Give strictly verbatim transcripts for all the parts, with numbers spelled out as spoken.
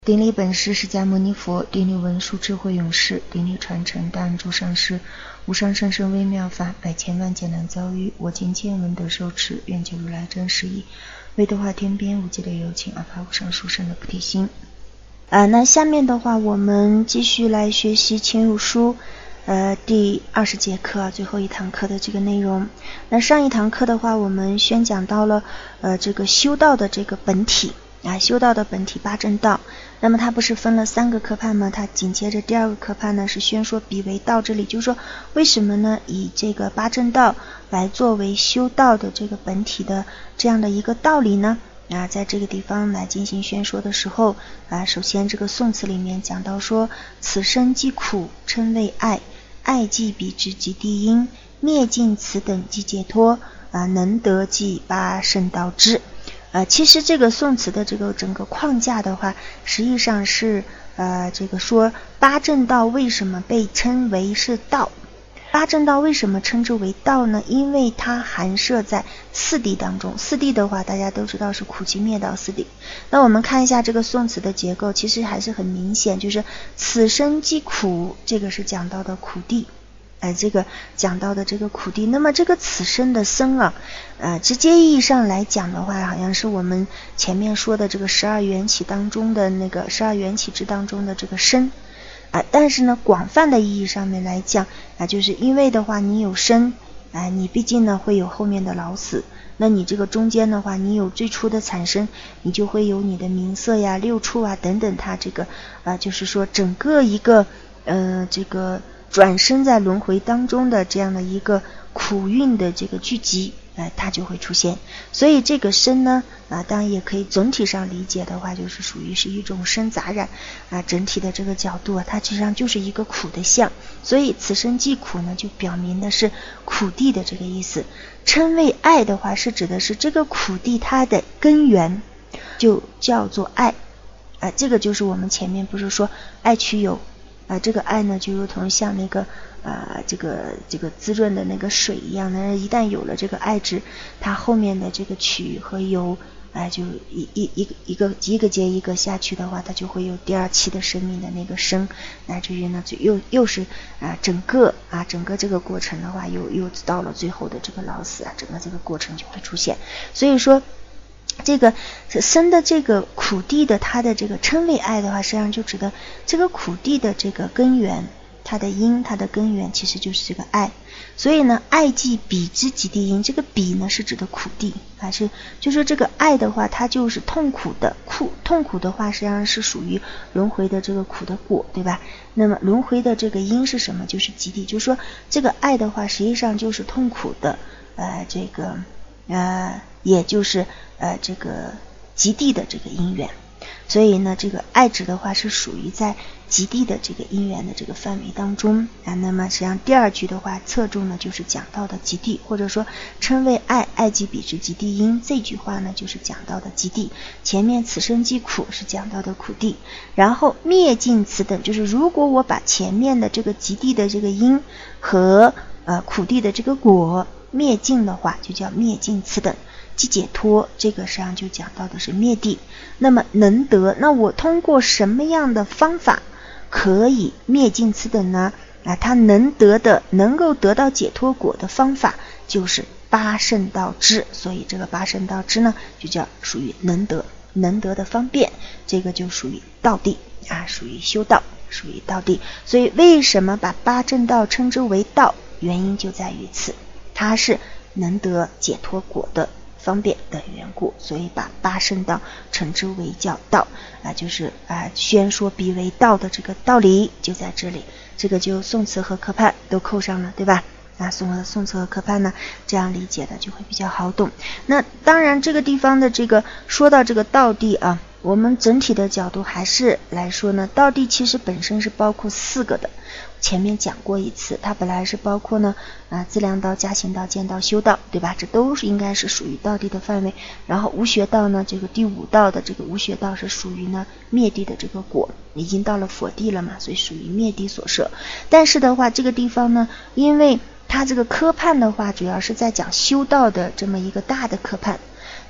顶礼本师释迦牟尼佛，顶礼文殊智慧勇士，顶礼传承大安诸上师，无上甚深微妙法，百千万劫难遭遇，我今见闻得受持，愿解如来真实义，为度化天边无际的有情，而发无上殊胜的菩提心。啊，那下面的话，我们继续来学习前入书，呃，第二十节课，最后一堂课的这个内容。那上一堂课的话，我们宣讲到了，呃，这个修道的这个本体。啊，修道的本体八正道，那么它不是分了三个科判吗？它紧接着第二个科判呢是宣说彼为道，这里就是说为什么呢以这个八正道来作为修道的这个本体的这样的一个道理呢？啊，在这个地方来进行宣说的时候啊，首先这个宋词里面讲到说，此生即苦，称为爱，爱即彼之即地因，灭尽此等即解脱，啊，能得即八圣道之。呃，其实这个宋词的这个整个框架的话，实际上是呃这个说八正道为什么被称为是道？八正道为什么称之为道呢？因为它含摄在四谛当中。四谛的话，大家都知道是苦集灭道四谛。那我们看一下这个宋词的结构，其实还是很明显，就是此生即苦，这个是讲到的苦谛。呃，这个讲到的这个苦谛，那么这个此生的生啊，呃，直接意义上来讲的话，好像是我们前面说的这个十二缘起当中的那个十二缘起之当中的这个生啊、呃，但是呢，广泛的意义上面来讲啊、呃，就是因为的话，你有生啊、呃，你毕竟呢会有后面的老死，那你这个中间的话，你有最初的产生，你就会有你的名色呀、六处啊等等，它这个啊、呃，就是说整个一个呃这个。转生在轮回当中的这样的一个苦运的这个聚集，呃，它就会出现。所以这个生呢，啊、呃，当然也可以总体上理解的话，就是属于是一种生杂染啊、呃，整体的这个角度啊，它实际上就是一个苦的相。所以此生即苦呢，就表明的是苦谛的这个意思。称谓爱的话，是指的是这个苦谛它的根源，就叫做爱。啊、呃，这个就是我们前面不是说爱取有。啊、呃，这个爱呢，就如同像那个啊、呃，这个这个滋润的那个水一样的，一旦有了这个爱值，它后面的这个取和有，哎、呃，就一一一个一个一个接一个下去的话，它就会有第二期的生命的那个生，乃至于呢，就又又是啊、呃，整个啊整个这个过程的话，又又到了最后的这个老死啊，整个这个过程就会出现，所以说。这个生的这个苦谛的它的这个称谓爱的话，实际上就指的这个苦谛的这个根源，它的因，它的根源其实就是这个爱。所以呢，爱即彼之即地因，这个彼呢是指的苦谛，还是就是这个爱的话，它就是痛苦的苦，痛苦的话实际上是属于轮回的这个苦的果，对吧？那么轮回的这个因是什么？就是即地，就是说这个爱的话，实际上就是痛苦的，呃，这个呃，也就是呃这个极地的这个因缘。所以呢，这个爱指的话是属于在极地的这个因缘的这个范围当中啊。那么实际上第二句的话侧重呢就是讲到的极地，或者说称谓爱，爱即彼之极地因，这句话呢就是讲到的极地。前面此生即苦是讲到的苦谛，然后灭尽此等，就是如果我把前面的这个极地的这个因和呃苦谛的这个果灭尽的话，就叫灭尽此等即解脱，这个实际上就讲到的是灭谛。那么能得，那我通过什么样的方法可以灭尽此等呢？啊，他能得的，能够得到解脱果的方法就是八圣道之，所以这个八圣道之呢，就叫属于能得，能得的方便，这个就属于道谛啊，属于修道，属于道谛。所以为什么把八正道称之为道？原因就在于此，它是能得解脱果的方便的缘故，所以把八圣道称之为叫道啊，就是啊宣说彼为道的这个道理就在这里，这个就宋词和科判都扣上了，对吧？啊，宋宋词和科判呢，这样理解的就会比较好懂。那当然，这个地方的这个说到这个道谛啊，我们整体的角度还是来说呢，道谛其实本身是包括四个的。前面讲过一次，它本来是包括呢啊资粮道、加行道、见道、修道，对吧？这都是应该是属于道谛的范围。然后无学道呢，这个第五道的这个无学道是属于呢灭谛的这个果，已经到了佛谛了嘛，所以属于灭谛所摄。但是的话，这个地方呢，因为它这个科判的话，主要是在讲修道的这么一个大的科判。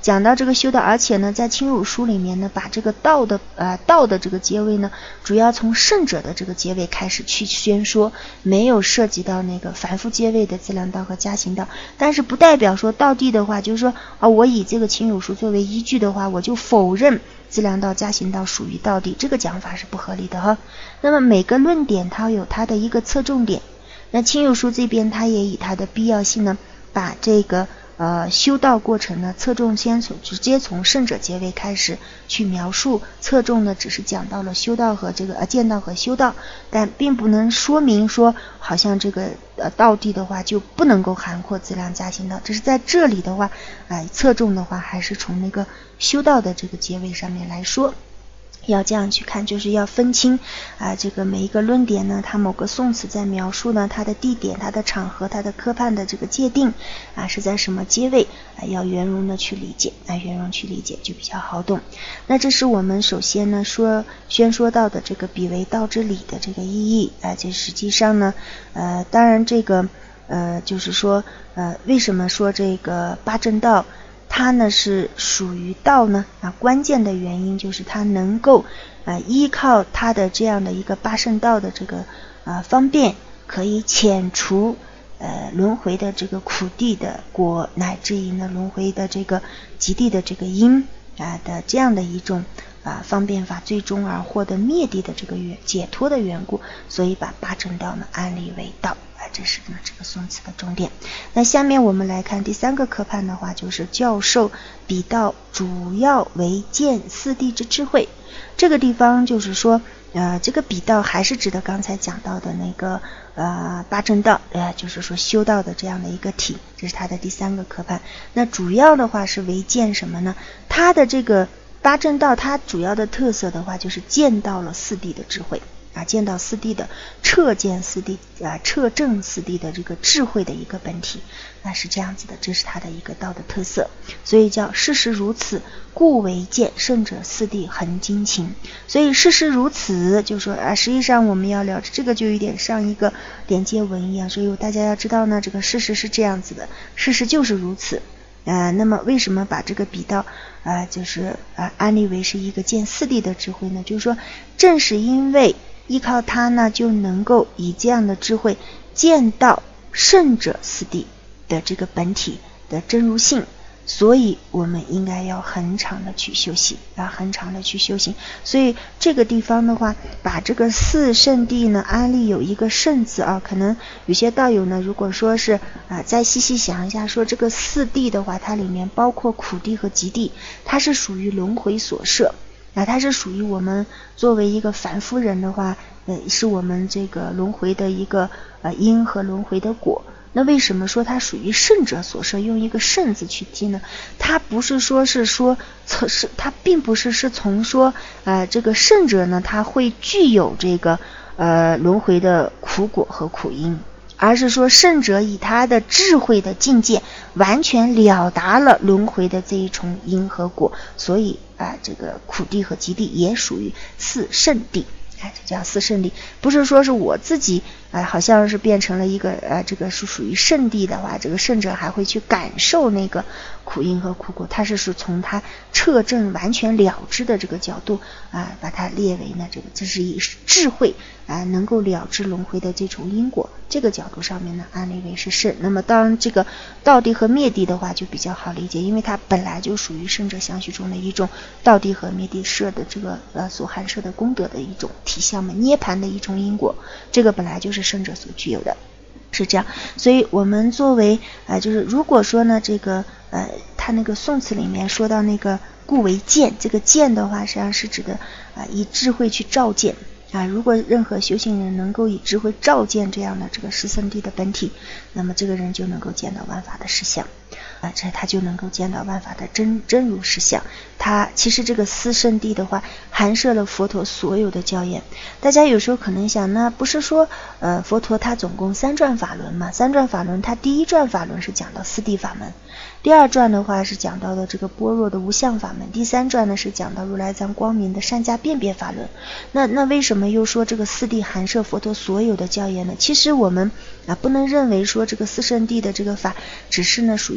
讲到这个修道，而且呢在清儒书里面呢把这个道的呃道的这个结位呢主要从圣者的这个结位开始去宣说，没有涉及到那个凡夫阶位的资粮道和加行道。但是不代表说道地的话就是说啊，我以这个清儒书作为依据的话，我就否认资粮道加行道属于道地，这个讲法是不合理的哈。那么每个论点它有它的一个侧重点，那清儒书这边它也以它的必要性呢把这个呃修道过程呢侧重先从直接从圣者结位开始去描述，侧重呢只是讲到了修道和这个呃见道和修道，但并不能说明说好像这个呃道地的话就不能够涵括资粮加行道，这是在这里的话呃侧重的话还是从那个修道的这个结位上面来说。要这样去看，就是要分清啊、呃，这个每一个论点呢，它某个宋词在描述呢它的地点、它的场合、它的科判的这个界定啊是在什么阶位啊，要圆融的去理解啊，圆融去理解就比较好懂。那这是我们首先呢说宣说到的这个彼为道之理的这个意义啊，这实际上呢呃，当然这个呃就是说呃为什么说这个八正道它呢是属于道呢啊，关键的原因就是它能够呃依靠它的这样的一个八圣道的这个呃方便，可以遣除呃轮回的这个苦地的果，乃至于呢轮回的这个极地的这个因啊、呃、的这样的一种啊方便法，最终而获得灭地的这个解脱的缘故，所以把八正道呢安立为道。这是呢这个宋词的重点。那下面我们来看第三个科判的话，就是教授彼道主要为见四谛之智慧。这个地方就是说呃这个彼道还是指的刚才讲到的那个呃八正道，呃就是说修道的这样的一个体，这是它的第三个科判。那主要的话是为见什么呢？它的这个八正道它主要的特色的话就是见到了四谛的智慧啊，见到四谛的彻见四谛啊，彻证四谛的这个智慧的一个本体，那是这样子的，这是它的一个道的特色，所以叫事实如此，故为见圣者四谛恒精勤。所以事实如此，就说啊，实际上我们要聊这个就有点像一个连接文一样，所以大家要知道呢，这个事实是这样子的，事实就是如此。呃，那么为什么把这个彼道啊、呃，就是啊、呃、安立为是一个见四谛的智慧呢？就是说，正是因为依靠它呢，就能够以这样的智慧见到圣者四谛的这个本体的真如性，所以我们应该要恒常的去修行啊，恒常的去修行。所以这个地方的话，把这个四圣谛呢安立有一个圣字啊，可能有些道友呢，如果说是啊再细细想一下，说这个四谛的话，它里面包括苦谛和极谛，它是属于轮回所摄。那它是属于我们作为一个凡夫人的话，呃，是我们这个轮回的一个呃因和轮回的果。那为什么说它属于圣者所摄？用一个圣字去记呢？它不是说是说是它并不是是从说呃这个圣者呢，它会具有这个呃轮回的苦果和苦因。而是说圣者以他的智慧的境界完全了达了轮回的这一重因和果，所以啊、呃，这个苦谛和极谛也属于四圣谛，哎，这叫四圣谛。不是说是我自己啊、呃，好像是变成了一个呃，这个是属于圣谛的话，这个圣者还会去感受那个苦因和苦果，他是是从他彻证完全了知的这个角度啊、呃，把它列为呢这个这是以智慧啊、呃、能够了知轮回的这种因果。这个角度上面呢，安立为是圣。那么当这个道谛和灭谛的话就比较好理解，因为它本来就属于圣者相续中的一种道谛和灭谛摄的这个呃所含摄的功德的一种体相嘛，涅槃的一种因果，这个本来就是圣者所具有的，是这样。所以我们作为呃就是如果说呢这个呃他那个宋词里面说到那个故为见，这个见的话实际上是指的啊、呃、以智慧去照见。啊，如果任何修行人能够以智慧照见这样的这个四圣谛的本体，那么这个人就能够见到万法的实相，啊，这他就能够见到万法的真真如实相。他其实这个四圣谛的话，含摄了佛陀所有的教言。大家有时候可能想，那不是说呃佛陀他总共三转法轮嘛？三转法轮，他第一转法轮是讲到四谛法门。第二转的话是讲到的这个般若的无相法门，第三转呢是讲到如来藏光明的善加辨别法轮。那那为什么又说这个四谛含摄佛陀所有的教言呢？其实我们啊不能认为说这个四圣谛的这个法只是呢属于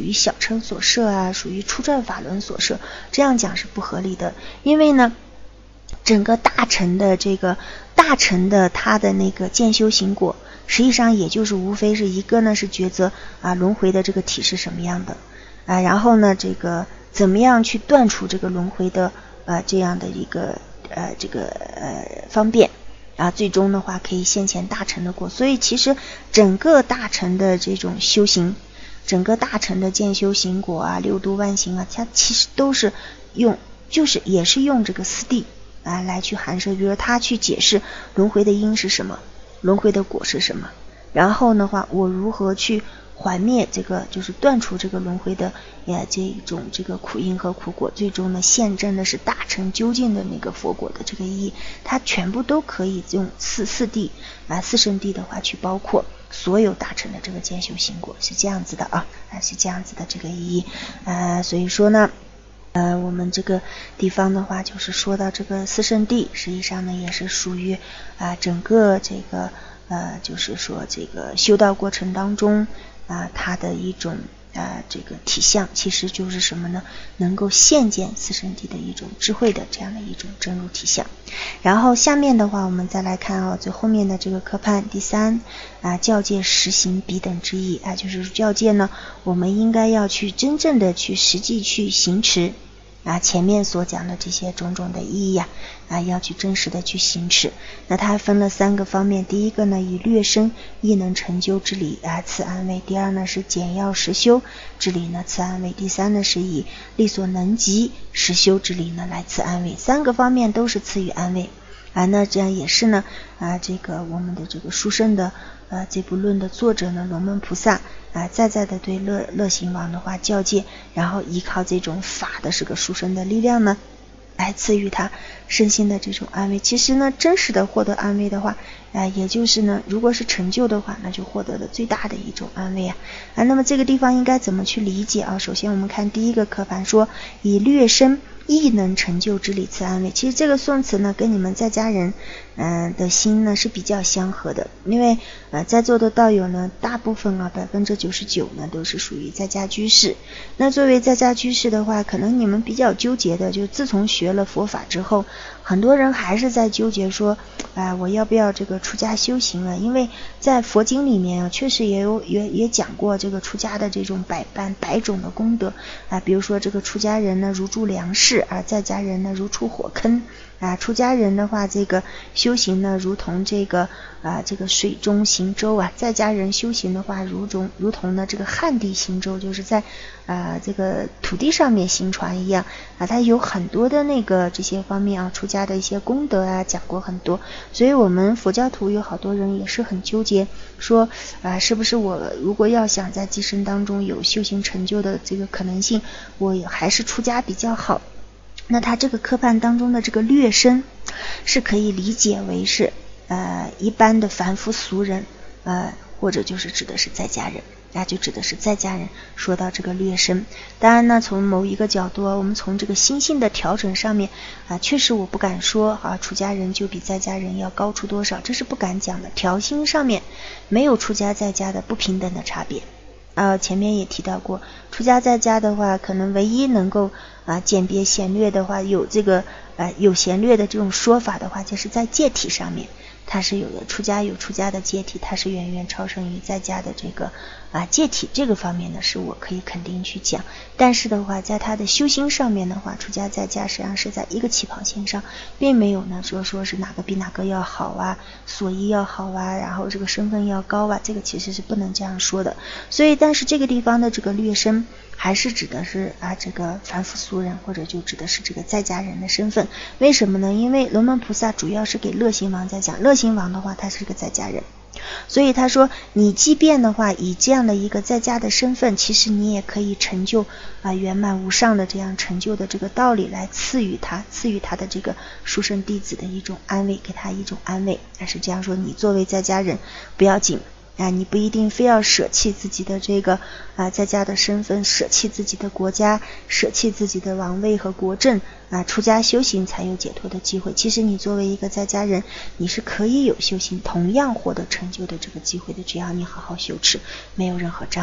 于小乘所摄啊，属于初转法轮所摄，这样讲是不合理的。因为呢整个大乘的这个大乘的它的那个见修行果，实际上也就是无非是一个呢是抉择啊轮回的这个体是什么样的啊，然后呢这个怎么样去断除这个轮回的呃这样的一个呃这个呃方便啊，最终的话可以现前大乘的果。所以其实整个大乘的这种修行，整个大乘的见修行果啊，六度万行啊，它其实都是用就是也是用这个四谛啊来去含摄。比如他去解释轮回的因是什么，轮回的果是什么，然后的话我如何去还灭这个就是断除这个轮回的呃这种这个苦因和苦果，最终呢现证的是大乘究竟的那个佛果的这个意义，它全部都可以用四四谛啊四圣谛的话去包括所有大乘的这个见修行果，是这样子的啊，是这样子的这个意义呃所以说呢呃，我们这个地方的话，就是说到这个四圣谛，实际上呢也是属于啊、呃、整个这个呃，就是说这个修道过程当中啊、呃，它的一种啊、呃、这个体相，其实就是什么呢？能够现见四圣谛的一种智慧的这样的一种真如体相。然后下面的话，我们再来看啊、哦，最后面的这个科判第三啊、呃，教戒实行彼等之意啊、呃，就是教戒呢，我们应该要去真正的去实际去行持。啊，前面所讲的这些种种的意义呀、啊，啊，要去真实的去行持。那它分了三个方面，第一个呢，以略深亦能成就之理啊，赐安慰；第二呢，是简要实修之理呢，赐安慰；第三呢，是以力所能及实修之理呢，来赐安慰。三个方面都是赐予安慰啊。那这样也是呢啊，这个我们的这个殊胜的呃这部论的作者呢，龙门菩萨。啊，再再的对乐乐行王的话教戒，然后依靠这种法的这个殊胜的力量呢，来赐予他身心的这种安慰。其实呢，真实的获得安慰的话，啊，也就是呢，如果是成就的话，那就获得了最大的一种安慰啊。啊，那么这个地方应该怎么去理解啊？首先我们看第一个科判说，以略深亦能成就之理赐安慰。其实这个宋词呢，跟你们在家人嗯、呃、的心呢是比较相合的，因为呃在座的道友呢，大部分啊百分之九十九呢都是属于在家居士。那作为在家居士的话，可能你们比较纠结的，就自从学了佛法之后，很多人还是在纠结说，啊、呃、我要不要这个出家修行了？因为在佛经里面啊，确实也有也也讲过这个出家的这种百般百种的功德啊，比如说这个出家人呢如住粮食啊，在家人呢如出火坑啊，出家人的话这个修行呢如同这个啊这个水中行舟啊，在家人修行的话如同如同呢这个旱地行舟，就是在啊这个土地上面行船一样啊，它有很多的那个这些方面啊，出家的一些功德啊讲过很多。所以我们佛教徒有好多人也是很纠结，说啊是不是我如果要想在今生当中有修行成就的这个可能性，我还是出家比较好。那他这个科判当中的这个略深是可以理解为是呃一般的凡夫俗人，呃或者就是指的是在家人，那就指的是在家人。说到这个略深，当然呢从某一个角度，我们从这个心性的调整上面啊，确实我不敢说啊出家人就比在家人要高出多少，这是不敢讲的。调心上面没有出家在家的不平等的差别。呃，前面也提到过，出家在家的话，可能唯一能够啊鉴别贤略的话，有这个呃有贤略的这种说法的话，就是在戒体上面，它是有的。出家有出家的戒体，它是远远超胜于在家的这个啊戒体，这个方面呢是我可以肯定去讲。但是的话，在他的修心上面的话，出家在家实际上是在一个起跑线上，并没有呢说说是哪个比哪个要好啊，所依要好啊，然后这个身份要高啊，这个其实是不能这样说的。所以但是这个地方的这个略深还是指的是啊这个凡夫俗人，或者就指的是这个在家人的身份。为什么呢？因为龙门菩萨主要是给乐行王在讲，乐行王的话他是个在家人，所以他说你即便的话以这样的一个在家的身份，其实你也可以成就啊圆满无上的这样成就的这个道理，来赐予他赐予他的这个殊胜弟子的一种安慰，给他一种安慰。但是这样说，你作为在家人不要紧啊，你不一定非要舍弃自己的这个啊在家的身份，舍弃自己的国家，舍弃自己的王位和国政啊，出家修行才有解脱的机会。其实你作为一个在家人，你是可以有修行同样获得成就的这个机会的，只要你好好修持，没有任何障碍。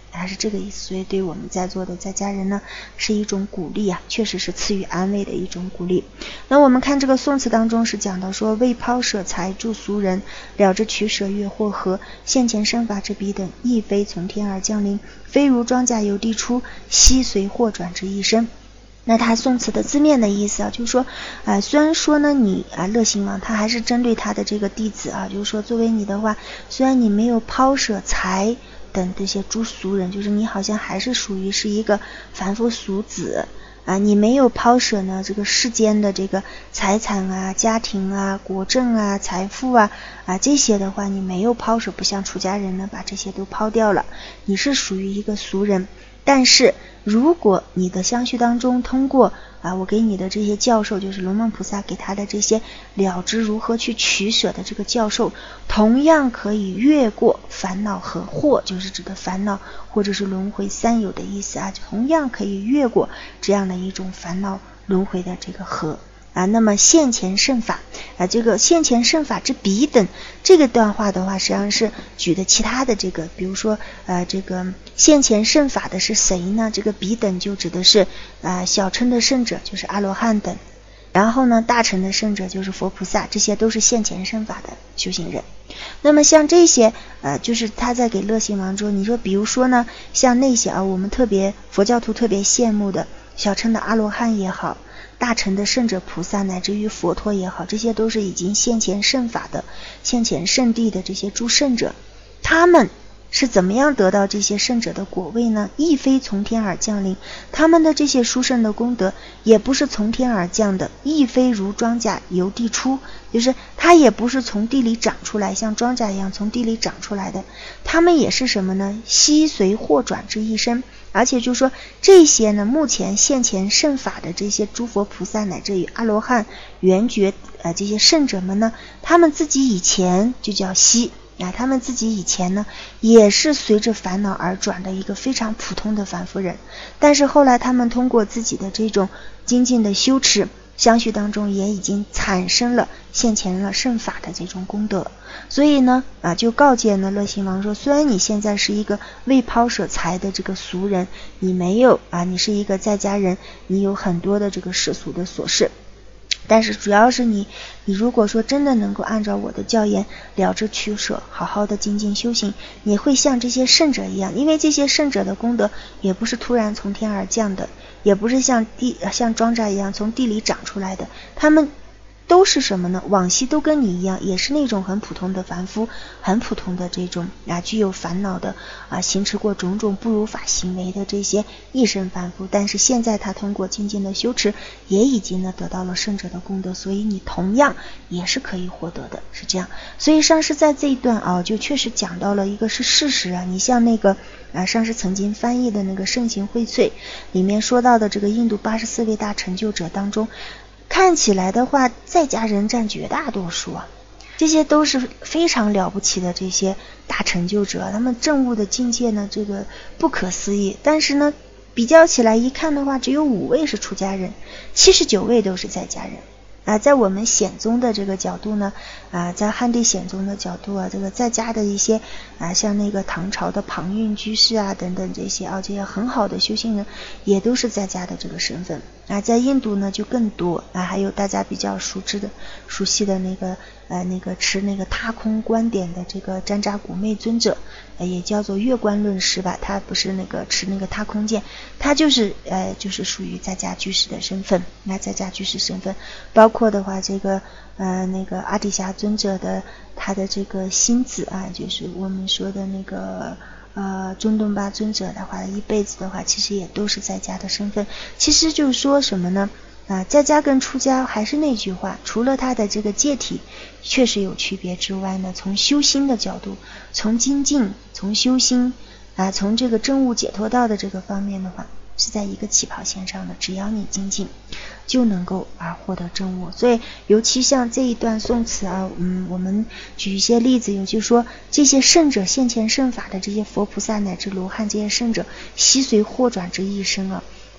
还是这个意思。所以对我们在座的在家人呢，是一种鼓励啊，确实是赐予安慰的一种鼓励。那我们看这个宋词当中是讲到说，为抛舍财助俗人，了之取舍越或合，现前身法之彼等，亦非从天而降临，非如庄稼由地出，悉随祸转之一身。那他宋词的字面的意思啊，就是说啊、呃，虽然说呢你啊乐兴王他还是针对他的这个弟子啊，就是说作为你的话，虽然你没有抛舍财等这些诸俗人，就是你好像还是属于是一个凡夫俗子啊，你没有抛舍呢这个世间的这个财产啊、家庭啊、国政啊、财富啊啊这些的话，你没有抛舍，不像出家人呢把这些都抛掉了，你是属于一个俗人。但是如果你的相续当中通过啊我给你的这些教授，就是龙梦菩萨给他的这些了知如何去取舍的这个教授，同样可以越过烦恼和祸，就是指的烦恼或者是轮回三有的意思啊，同样可以越过这样的一种烦恼轮回的这个河啊。那么现前圣法啊，这个现前圣法之彼等，这个段话的话实际上是举的其他的这个，比如说呃这个现前圣法的是谁呢？这个彼等就指的是呃小乘的圣者，就是阿罗汉等，然后呢大乘的圣者就是佛菩萨，这些都是现前圣法的修行人。那么像这些呃就是他在给乐兴王说，你说比如说呢像那些啊我们特别佛教徒特别羡慕的小乘的阿罗汉也好，大乘的圣者菩萨乃至于佛陀也好，这些都是已经现前圣法的现前圣地的这些诸圣者，他们是怎么样得到这些圣者的果位呢？亦非从天而降临，他们的这些殊胜的功德也不是从天而降的，亦非如庄稼由地出，就是它也不是从地里长出来，像庄稼一样从地里长出来的，他们也是什么呢？悉随祸转之一身。而且就说这些呢，目前现前圣法的这些诸佛菩萨乃至于阿罗汉、圆觉呃这些圣者们呢，他们自己以前就叫悉啊，他们自己以前呢也是随着烦恼而转的一个非常普通的凡夫人，但是后来他们通过自己的这种精进的修持，相续当中也已经产生了现前了圣法的这种功德。所以呢啊，就告诫呢乐兴王说，虽然你现在是一个未抛舍财的这个俗人，你没有啊，你是一个在家人，你有很多的这个世俗的琐事，但是主要是你你如果说真的能够按照我的教言了知取舍，好好的精进修行，你会像这些圣者一样，因为这些圣者的功德也不是突然从天而降的，也不是像地像庄稼一样从地里长出来的，他们都是什么呢？往昔都跟你一样，也是那种很普通的凡夫，很普通的这种啊具有烦恼的啊行持过种种不如法行为的这些一生凡夫，但是现在他通过精进的修持，也已经呢得到了圣者的功德，所以你同样也是可以获得的，是这样。所以上师在这一段啊，就确实讲到了一个是事实啊，你像那个啊上师曾经翻译的那个圣行荟萃里面说到的这个印度八十四位大成就者当中，看起来的话在家人占绝大多数啊，这些都是非常了不起的这些大成就者，他们证悟的境界呢这个不可思议，但是呢比较起来一看的话，只有五位是出家人，七十九位都是在家人啊。在我们显宗的这个角度呢啊，在汉地显宗的角度啊，这个在家的一些啊，像那个唐朝的庞蕴居士啊等等这些啊，这些很好的修行人也都是在家的这个身份啊。在印度呢就更多啊，还有大家比较熟知的熟悉的那个呃那个持那个他空观点的这个占扎古昧尊者，呃也叫做月观论师吧，他不是那个持那个他空见，他就是呃就是属于在家居士的身份，那在家居士身份包括的话这个呃那个阿底峡尊者的他的这个心子啊，就是我们说的那个呃中东巴尊者的话，一辈子的话其实也都是在家的身份。其实就是说什么呢啊，在家跟出家还是那句话，除了他的这个戒体确实有区别之外呢，从修心的角度，从精进，从修心啊，从这个证悟解脱道的这个方面的话，是在一个起跑线上的，只要你精进就能够啊获得证悟。所以尤其像这一段宋词啊，嗯，我们举一些例子，有就是说这些圣者现前圣法的这些佛菩萨乃至罗汉这些圣者，悉随祸转之一生啊，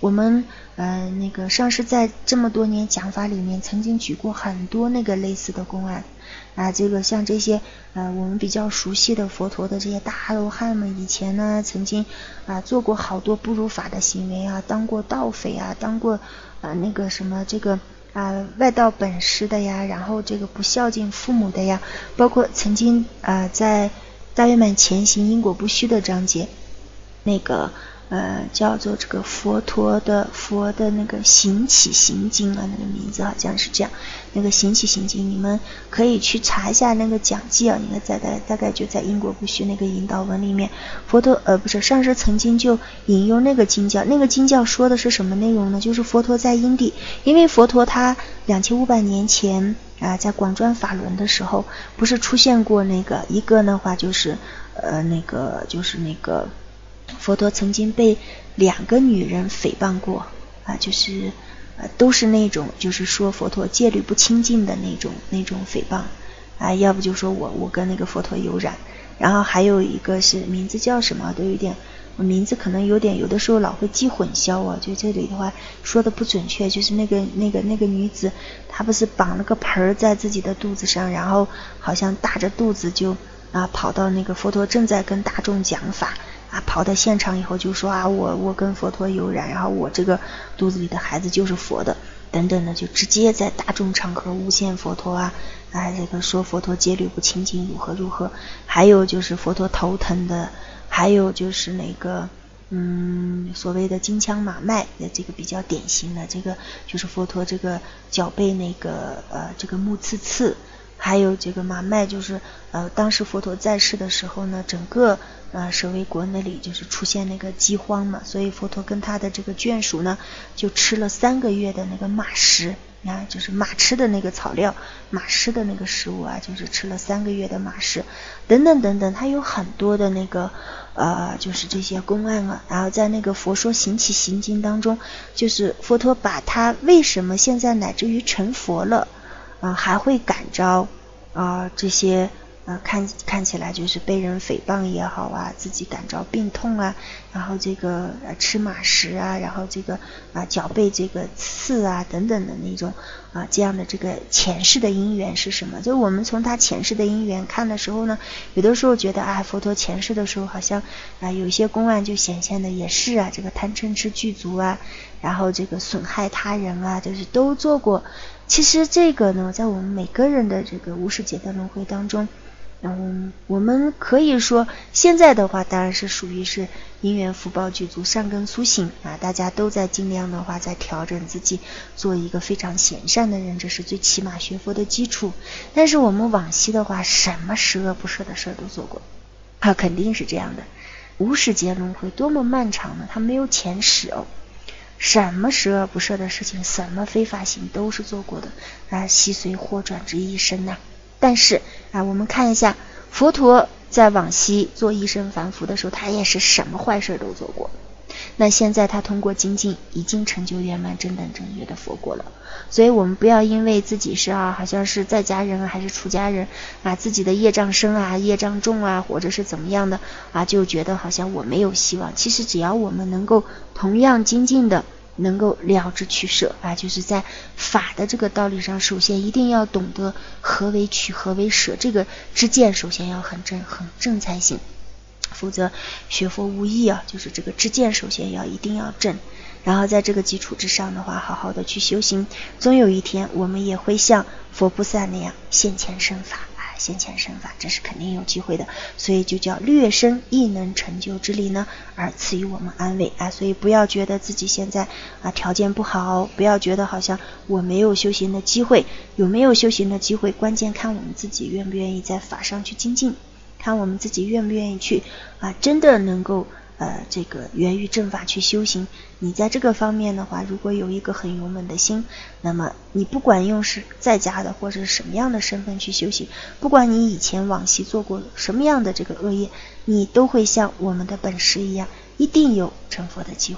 我们呃那个上师在这么多年讲法里面曾经举过很多那个类似的公案啊，这个像这些呃我们比较熟悉的佛陀的这些大阿罗汉们以前呢曾经啊做过好多不如法的行为啊，当过盗匪啊，当过啊那个什么这个啊外道本师的呀，然后这个不孝敬父母的呀，包括曾经啊在大圆满前行因果不虚的章节那个呃，叫做这个佛陀的佛的那个行起行经啊，那个名字好像是这样，那个行起行经，你们可以去查一下那个讲记啊，应该在大大概就在因果不虚那个引导文里面，佛陀呃不是上师曾经就引用那个经教，那个经教说的是什么内容呢？就是佛陀在因地，因为佛陀他两千五百年前啊，在广转法轮的时候，不是出现过那个一个的话就是呃那个就是那个。佛陀曾经被两个女人诽谤过啊，就是呃都是那种就是说佛陀戒律不清净的那种那种诽谤啊，要不就说我我跟那个佛陀有染，然后还有一个是名字叫什么都有点，我名字可能有点有的时候老会记混淆啊，就这里的话说的不准确，就是那个那个那个女子她不是绑了个盆在自己的肚子上，然后好像大着肚子就啊跑到那个佛陀正在跟大众讲法。啊，跑到现场以后就说啊，我我跟佛陀有染，然后我这个肚子里的孩子就是佛的，等等的，就直接在大众场合诬陷佛陀啊，啊，这个说佛陀戒律不清净，如何如何，还有就是佛陀头疼的，还有就是那个嗯所谓的金枪马脉的这个比较典型的，这个就是佛陀这个脚背那个呃这个木刺刺。还有这个马脉，就是呃，当时佛陀在世的时候呢，整个呃舍卫国那里就是出现那个饥荒嘛，所以佛陀跟他的这个眷属呢，就吃了三个月的那个马食啊，就是马吃的那个草料，马吃的那个食物啊，就是吃了三个月的马食，等等等等，他有很多的那个呃，就是这些公案啊，然后在那个佛说行起行经当中，就是佛陀把他为什么现在乃至于成佛了。啊、呃，还会感召啊、呃、这些呃看看起来就是被人诽谤也好啊，自己感召病痛啊，然后这个呃吃马食啊，然后这个啊、呃、脚背这个刺啊等等的那种啊、呃、这样的这个前世的因缘是什么？就我们从他前世的因缘看的时候呢，有的时候觉得啊佛陀前世的时候好像啊、呃、有一些公案就显现的也是啊，这个贪嗔痴具足啊，然后这个损害他人啊，就是都做过。其实这个呢，在我们每个人的这个无始劫的轮回当中，嗯，我们可以说现在的话当然是属于是因缘福报具足，善根苏醒啊，大家都在尽量的话在调整自己，做一个非常贤善的人，这是最起码学佛的基础。但是我们往昔的话，什么十恶不赦的事都做过啊，肯定是这样的。无始劫轮回多么漫长呢，它没有前史哦。什么十恶不赦的事情，什么非法行都是做过的啊，悉随祸转之一生呐、啊。但是啊，我们看一下佛陀在往昔做一生凡夫的时候，他也是什么坏事都做过。那现在他通过精进已经成就圆满正等正觉的佛果了。所以我们不要因为自己是啊，好像是在家人还是出家人啊，自己的业障深啊，业障重啊，或者是怎么样的啊，就觉得好像我没有希望。其实只要我们能够同样精进的能够了知取舍啊，就是在法的这个道理上，首先一定要懂得何为取何为舍，这个知见首先要很正很正才行，否则学佛无益啊，就是这个知见首先要一定要正，然后在这个基础之上的话，好好的去修行，总有一天我们也会像佛菩萨那样现前生法啊，现前生法，这是肯定有机会的。所以就叫略生亦能成就之力呢，而赐予我们安慰啊。所以不要觉得自己现在啊条件不好，不要觉得好像我没有修行的机会，有没有修行的机会，关键看我们自己愿不愿意在法上去精进，看我们自己愿不愿意去啊，真的能够呃，这个源于正法去修行。你在这个方面的话，如果有一个很勇猛的心，那么你不管用是在家的或者是什么样的身份去修行，不管你以前往昔做过什么样的这个恶业，你都会像我们的本师一样，一定有成佛的机会啊。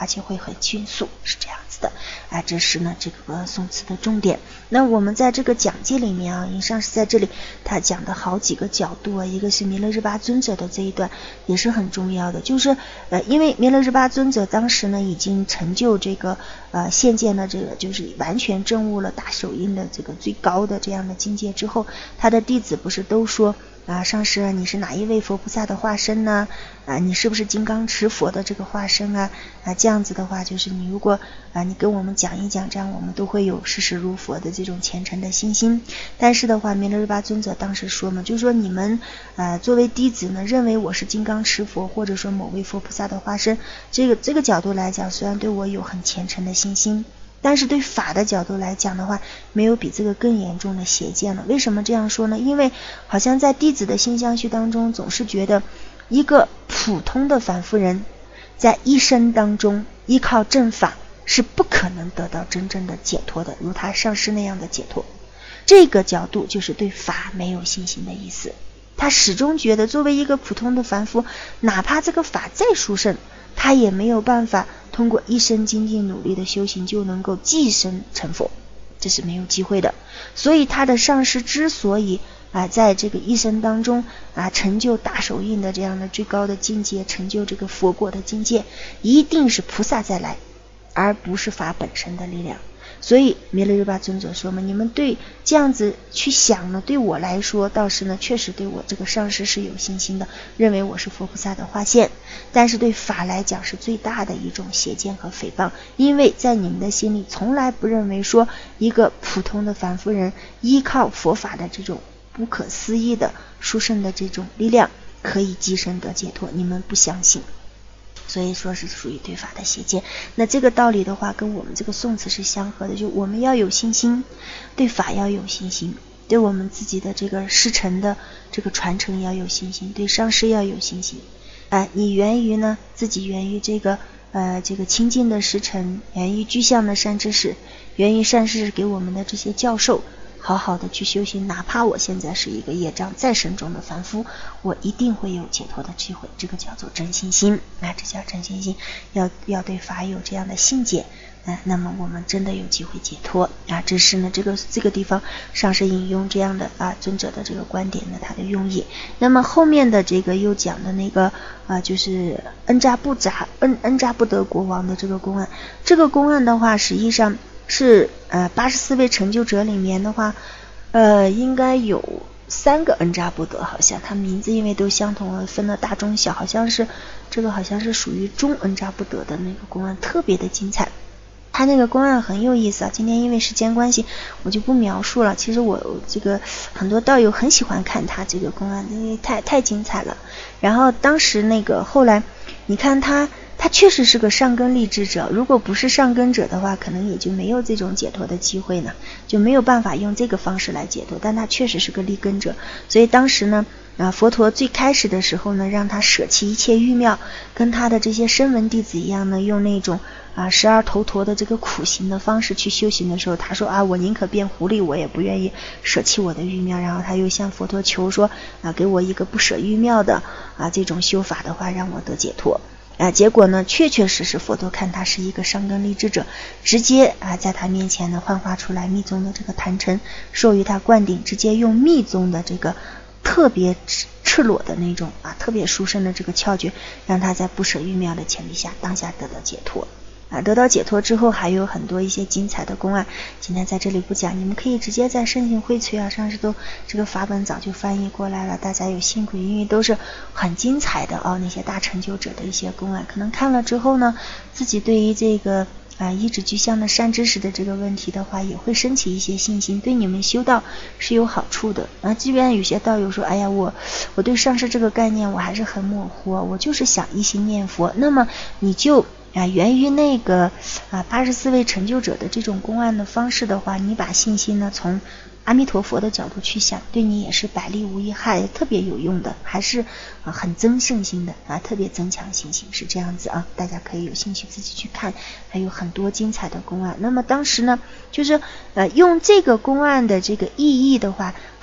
而且会很迅速，是这样子的啊。这是呢这个宋词的重点。那我们在这个讲记里面啊，上师在这里他讲的好几个角度啊，一个是弥勒日巴尊者的这一段也是很重要的，就是呃，因为弥勒日巴尊者当时呢已经成就这个呃现见的这个就是完全证悟了大手印的这个最高的这样的境界之后，他的弟子不是都说啊，上师你是哪一位佛菩萨的化身呢？啊，你是不是金刚持佛的这个化身啊？啊，这样子的话，就是你如果啊，你跟我们讲一讲，这样我们都会有视时如佛的这种虔诚的信心。但是的话，弥勒日巴尊者当时说嘛，就是说你们啊，作为弟子呢，认为我是金刚持佛，或者说某位佛菩萨的化身，这个这个角度来讲，虽然对我有很虔诚的信心，但是对法的角度来讲的话，没有比这个更严重的邪见了。为什么这样说呢？因为好像在弟子的心相续当中，总是觉得一个普通的凡夫人在一生当中依靠正法是不可能得到真正的解脱的，如他上师那样的解脱。这个角度就是对法没有信心的意思。他始终觉得作为一个普通的凡夫，哪怕这个法再殊胜，他也没有办法通过一生精进努力的修行就能够寄生成佛，这是没有机会的。所以他的上师之所以啊，在这个一生当中啊，成就大手印的这样的最高的境界，成就这个佛果的境界，一定是菩萨再来，而不是法本身的力量。所以弥勒日巴尊者说嘛，你们对这样子去想呢，对我来说倒是呢确实对我这个上师是有信心的，认为我是佛菩萨的化现，但是对法来讲是最大的一种邪见和诽谤。因为在你们的心里从来不认为说一个普通的凡夫人依靠佛法的这种不可思议的殊胜的这种力量可以寄生得解脱，你们不相信，所以说是属于对法的邪见。那这个道理的话跟我们这个宋词是相合的，就我们要有信心，对法要有信心，对我们自己的这个师承的这个传承要有信心，对上师要有信心啊、呃，你源于呢自己源于这个呃这个清净的师承，源于具象的善知识，源于善知识给我们的这些教授，好好的去修行，哪怕我现在是一个业障再深重的凡夫，我一定会有解脱的机会，这个叫做真信心啊，这叫真信心，要要对法有这样的信解啊，那么我们真的有机会解脱啊。这是呢这个这个地方上是引用这样的啊尊者的这个观点呢，他的用意。那么后面的这个又讲的那个啊，就是恩扎布扎恩恩扎布德国王的这个公案，这个公案的话实际上是呃八十四位成就者里面的话，呃应该有三个恩扎布德，好像他名字因为都相同了，分了大中小，好像是这个好像是属于中恩扎布德的那个公案，特别的精彩。他那个公案很有意思啊，今天因为时间关系我就不描述了。其实我这个很多道友很喜欢看他这个公案，因为太太精彩了。然后当时那个后来你看他他确实是个上根立志者，如果不是上根者的话，可能也就没有这种解脱的机会呢，就没有办法用这个方式来解脱，但他确实是个立根者。所以当时呢啊，佛陀最开始的时候呢，让他舍弃一切欲妙，跟他的这些声闻弟子一样呢，用那种啊十二头陀的这个苦行的方式去修行的时候，他说啊，我宁可变狐狸，我也不愿意舍弃我的欲妙。然后他又向佛陀求说啊，给我一个不舍欲妙的啊这种修法的话，让我得解脱。啊，结果呢，确确实实佛陀看他是一个上根立志者，直接啊在他面前呢幻化出来密宗的这个坛城，授予他灌顶，直接用密宗的这个特别赤裸的那种啊特别殊胜的这个窍诀，让他在不舍欲妙的前提下当下得到解脱。啊，得到解脱之后还有很多一些精彩的公案，今天在这里不讲，你们可以直接在圣行荟萃啊上是都这个法本早就翻译过来了，大家有辛苦，因为都是很精彩的哦，那些大成就者的一些公案，可能看了之后呢，自己对于这个啊一指具象的善知识的这个问题的话，也会升起一些信心，对你们修道是有好处的啊。即便有些道友说，哎呀，我我对上师这个概念我还是很模糊，我就是想一心念佛，那么你就啊，源于那个啊八十四位成就者的这种公案的方式的话，你把信心呢从阿弥陀佛的角度去想，对你也是百利无一害，特别有用的，还是啊很增信心的啊，特别增强信心，是这样子啊，大家可以有兴趣自己去看，还有很多精彩的公案。那么当时呢，就是呃用这个公案的这个意义的话，还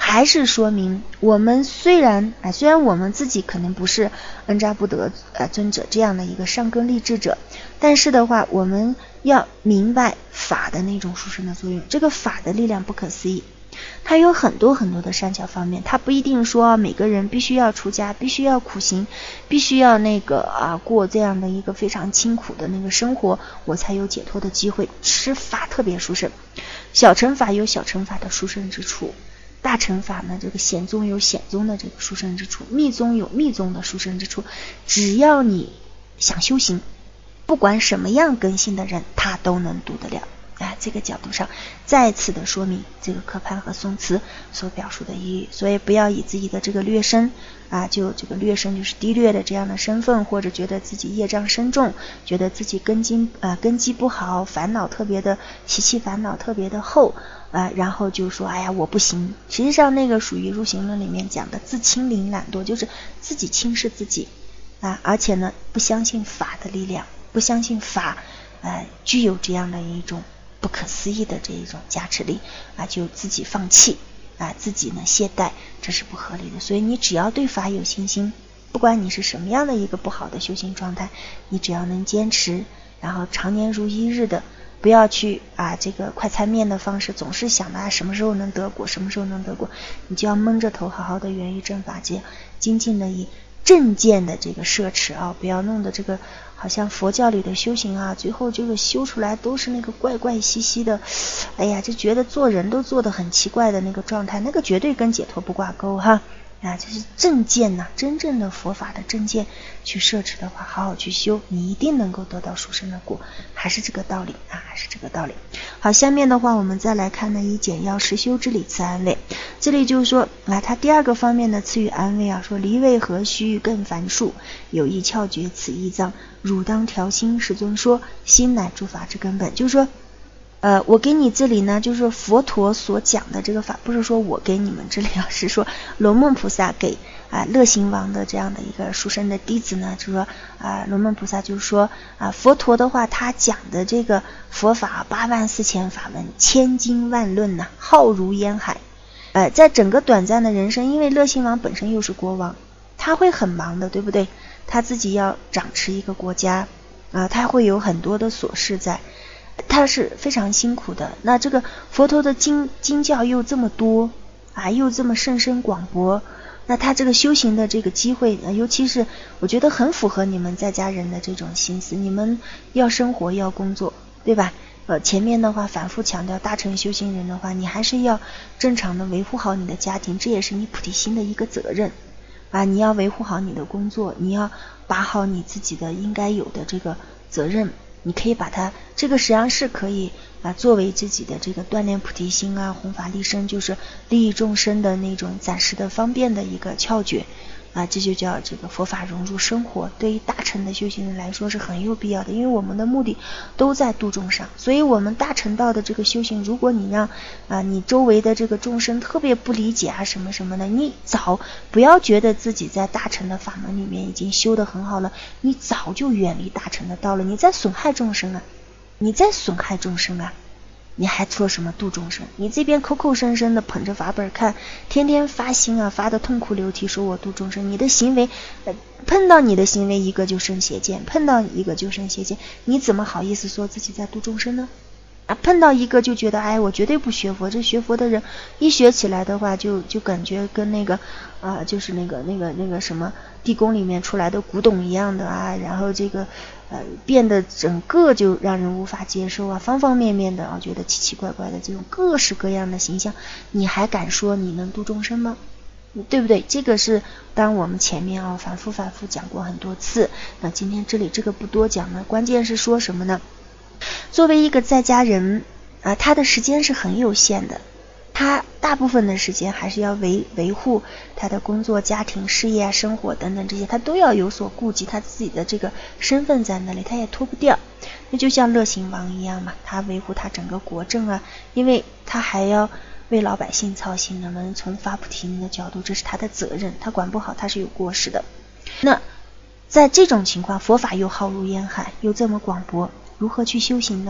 还是说明我们虽然啊，虽然我们自己可能不是恩扎布德呃尊者这样的一个上根立志者，但是的话，我们要明白法的那种殊胜的作用。这个法的力量不可思议，它有很多很多的善巧方面，它不一定说每个人必须要出家，必须要苦行，必须要那个啊过这样的一个非常清苦的那个生活，我才有解脱的机会。是法特别殊胜，小乘法有小乘法的殊胜之处，大乘法呢，这个显宗有显宗的这个殊胜之处，密宗有密宗的殊胜之处。只要你想修行，不管什么样根性的人，他都能读得了。啊，这个角度上再次的说明这个科潘和宋慈所表述的意义。所以不要以自己的这个略身啊，就这个略身就是低劣的这样的身份，或者觉得自己业障深重，觉得自己根基啊根基不好，烦恼特别的习气烦恼特别的厚啊，然后就说哎呀我不行。实际上那个属于入行论里面讲的自轻凌懒惰，就是自己轻视自己啊，而且呢不相信法的力量，不相信法呃具有这样的一种不可思议的这一种加持力啊，就自己放弃啊，自己呢懈怠，这是不合理的。所以你只要对法有信心，不管你是什么样的一个不好的修行状态，你只要能坚持，然后常年如一日的，不要去啊这个快餐面的方式，总是想啊什么时候能得果，什么时候能得果，你就要蒙着头好好的源于正法界，精进的以正见的这个摄持啊，不要弄得这个好像佛教里的修行啊，最后这个修出来都是那个怪怪兮兮的，哎呀，就觉得做人都做得很奇怪的那个状态，那个绝对跟解脱不挂钩哈。啊，这是正见呐、啊，真正的佛法的正见去摄持的话，好好去修，你一定能够得到殊胜的果，还是这个道理啊，还是这个道理。好，下面的话我们再来看呢，以简要实修之理赐安慰。这里就是说啊，他第二个方面呢赐予安慰啊，说离为何须更繁数，有意窍诀此意藏，汝当调心。世尊说，心乃诸法之根本。就是说呃，我给你这里呢，就是佛陀所讲的这个法，不是说我给你们这里啊，是说龙梦菩萨给啊乐行王的这样的一个殊胜的弟子呢，就是说啊龙梦菩萨就是说啊佛陀的话，他讲的这个佛法八万四千法门，千经万论呐、啊，浩如烟海。呃，在整个短暂的人生，因为乐行王本身又是国王，他会很忙的，对不对？他自己要掌持一个国家啊，他会有很多的琐事在。他是非常辛苦的。那这个佛陀的经经教又这么多啊，又这么甚深广博，那他这个修行的这个机会，尤其是我觉得很符合你们在家人的这种心思，你们要生活要工作，对吧？呃，前面的话反复强调，大乘修行人的话，你还是要正常的维护好你的家庭，这也是你菩提心的一个责任啊。你要维护好你的工作，你要把好你自己的应该有的这个责任。你可以把它这个实际上是可以啊作为自己的这个锻炼菩提心啊，弘法利生，就是利益众生的那种暂时的方便的一个窍诀啊，这就叫这个佛法融入生活。对于大乘的修行人来说是很有必要的，因为我们的目的都在度众生，所以我们大乘道的这个修行，如果你让啊你周围的这个众生特别不理解啊什么什么的，你早不要觉得自己在大乘的法门里面已经修得很好了，你早就远离大乘的道了，你在损害众生啊，你在损害众生啊。你还做什么度众生？你这边口口声声的捧着法本看，天天发心啊，发的痛哭流涕，说我度众生，你的行为、呃、碰到你的行为一个就生邪见，碰到一个就生邪见，你怎么好意思说自己在度众生呢？啊，碰到一个就觉得哎，我绝对不学佛。这学佛的人一学起来的话，就就感觉跟那个啊、呃，就是那个那个那个什么地宫里面出来的古董一样的啊，然后这个呃变得整个就让人无法接受啊，方方面面的啊，觉得奇奇怪怪的这种各式各样的形象，你还敢说你能度众生吗？对不对？这个是当然我们前面啊反复反复讲过很多次，那今天这里这个不多讲呢，关键是说什么呢？作为一个在家人啊，他的时间是很有限的，他大部分的时间还是要维维护他的工作、家庭、事业啊、生活等等这些，他都要有所顾及，他自己的这个身份在那里，他也脱不掉。那就像乐行王一样嘛，他维护他整个国政啊，因为他还要为老百姓操心，那么从发菩提心的角度，这是他的责任，他管不好他是有过失的。那在这种情况，佛法又浩如烟海，又这么广博，如何去修行呢？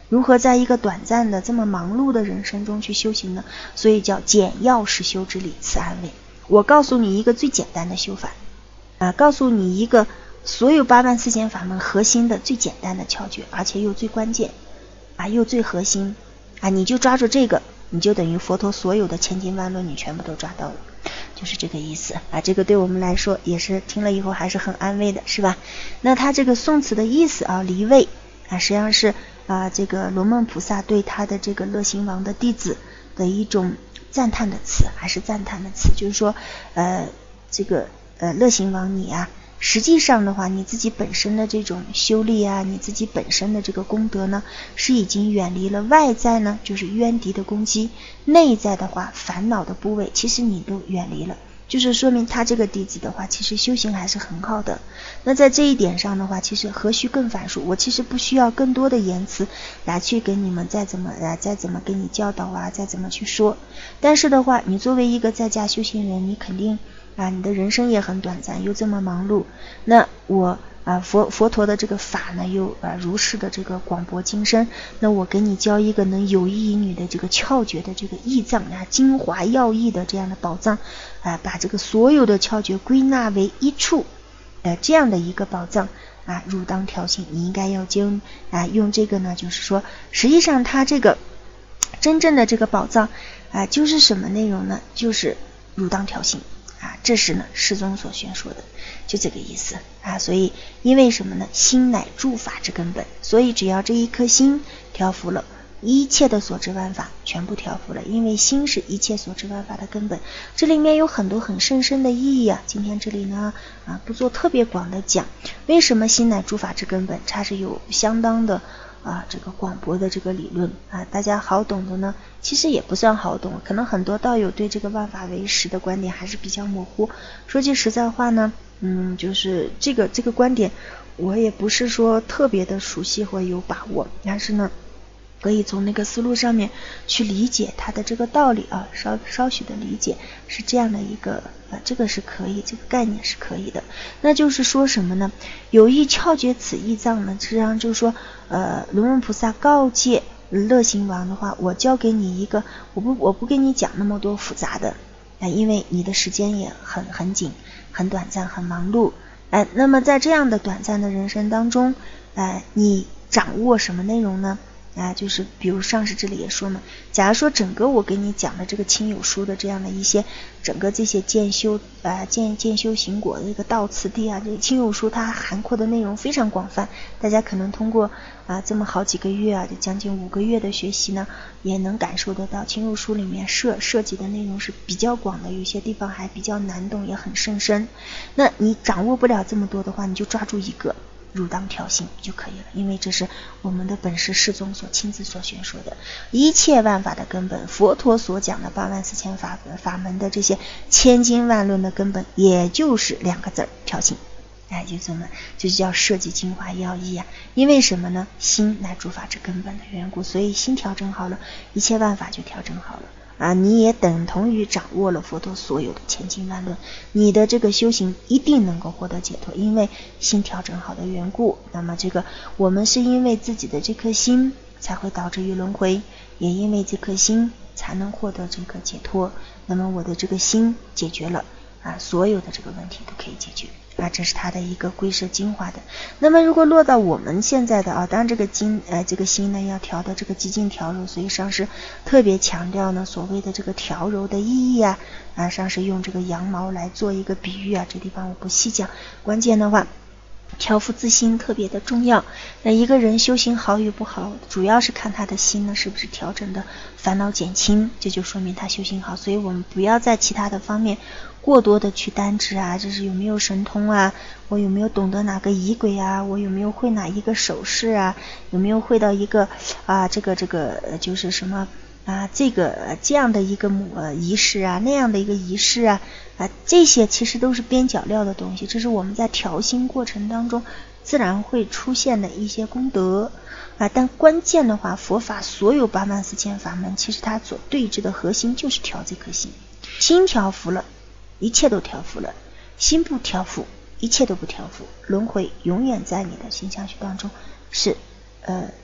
如何在一个短暂的这么忙碌的人生中去修行呢？所以叫简要实修之理，此安慰。我告诉你一个最简单的修法啊，告诉你一个所有八万四千法门核心的最简单的窍诀，而且又最关键啊，又最核心啊，你就抓住这个，你就等于佛陀所有的千经万论你全部都抓到了，就是这个意思啊。这个对我们来说也是听了以后还是很安慰的，是吧？那他这个宋词的意思啊，离位啊，实际上是啊，这个罗梦菩萨对他的这个乐行王的弟子的一种赞叹的词，还是赞叹的词，就是说呃这个呃乐行王你啊，实际上的话你自己本身的这种修力啊，你自己本身的这个功德呢，是已经远离了外在呢就是冤敌的攻击，内在的话烦恼的部位其实你都远离了，就是说明他这个弟子的话其实修行还是很好的。那在这一点上的话，其实何须更反述，我其实不需要更多的言辞来去给你们再怎么来再怎么给你教导啊，再怎么去说。但是的话，你作为一个在家修行人，你肯定啊你的人生也很短暂，又这么忙碌，那我啊佛佛陀的这个法呢又啊如是的这个广博精深，那我给你教一个能有益于你的这个窍诀的这个义藏啊，精华要义的这样的宝藏啊，把这个所有的窍诀归纳为一处呃这样的一个宝藏啊，汝当调心，你应该要经啊用这个呢，就是说实际上它这个真正的这个宝藏啊就是什么内容呢？就是汝当调心啊，这是呢世宗所宣说的，就这个意思啊。所以因为什么呢？心乃诸法之根本，所以只要这一颗心调伏了，一切的所知万法全部调伏了，因为心是一切所知万法的根本。这里面有很多很深深的意义啊，今天这里呢啊不做特别广的讲。为什么心乃诸法之根本？它是有相当的啊这个广博的这个理论啊，大家好懂的呢其实也不算好懂，可能很多道友对这个万法唯识的观点还是比较模糊。说句实在话呢，嗯就是这个这个观点我也不是说特别的熟悉或有把握，但是呢可以从那个思路上面去理解它的这个道理啊，稍稍许的理解是这样的一个呃，这个是可以，这个概念是可以的。那就是说什么呢？有意窍诀此义藏呢，实际上就是说呃，轮王菩萨告诫乐行王的话，我教给你一个，我不我不跟你讲那么多复杂的啊，因为你的时间也很很紧，很短暂，很忙碌哎、呃，那么在这样的短暂的人生当中呃，你掌握什么内容呢？啊，就是比如上师这里也说嘛，假如说整个我给你讲的这个亲友书的这样的一些整个这些渐修啊渐渐修行果的一个道次第啊，这个亲友书它涵括的内容非常广泛，大家可能通过啊这么好几个月啊，就将近五个月的学习呢，也能感受得到亲友书里面涉涉及的内容是比较广的，有些地方还比较难懂，也很甚深。那你掌握不了这么多的话，你就抓住一个。汝当调心就可以了，因为这是我们的本师世宗所亲自所宣说的，一切万法的根本，佛陀所讲的八万四千法法门的这些千经万论的根本，也就是两个字儿调心。哎，就这么就叫摄集精华要义啊。因为什么呢？心乃诸法之根本的缘故，所以心调整好了，一切万法就调整好了。啊，你也等同于掌握了佛陀所有的千经万论，你的这个修行一定能够获得解脱，因为心调整好的缘故。那么这个我们是因为自己的这颗心才会导致于轮回，也因为这颗心才能获得这个解脱。那么我的这个心解决了啊，所有的这个问题都可以解决啊，这是它的一个归摄精华的。那么如果落到我们现在的啊，当然这个经呃这个心呢要调的这个极尽调柔，所以上师特别强调呢所谓的这个调柔的意义啊啊，上师用这个羊毛来做一个比喻啊，这地方我不细讲。关键的话，调伏自心特别的重要。那一个人修行好与不好，主要是看他的心呢是不是调整的烦恼减轻，这就说明他修行好。所以我们不要在其他的方面过多的去单指啊，这是有没有神通啊，我有没有懂得哪个仪轨啊，我有没有会哪一个手势啊，有没有会到一个啊这个这个就是什么啊这个这样的一个呃仪式啊，那样的一个仪式啊啊，这些其实都是边角料的东西，这是我们在调心过程当中自然会出现的一些功德啊。但关键的话，佛法所有八万四千法门，其实它所对峙的核心就是调这颗心，心调服了，一切都调伏了，心不调伏，一切都不调伏，轮回永远在你的心相续当中是呃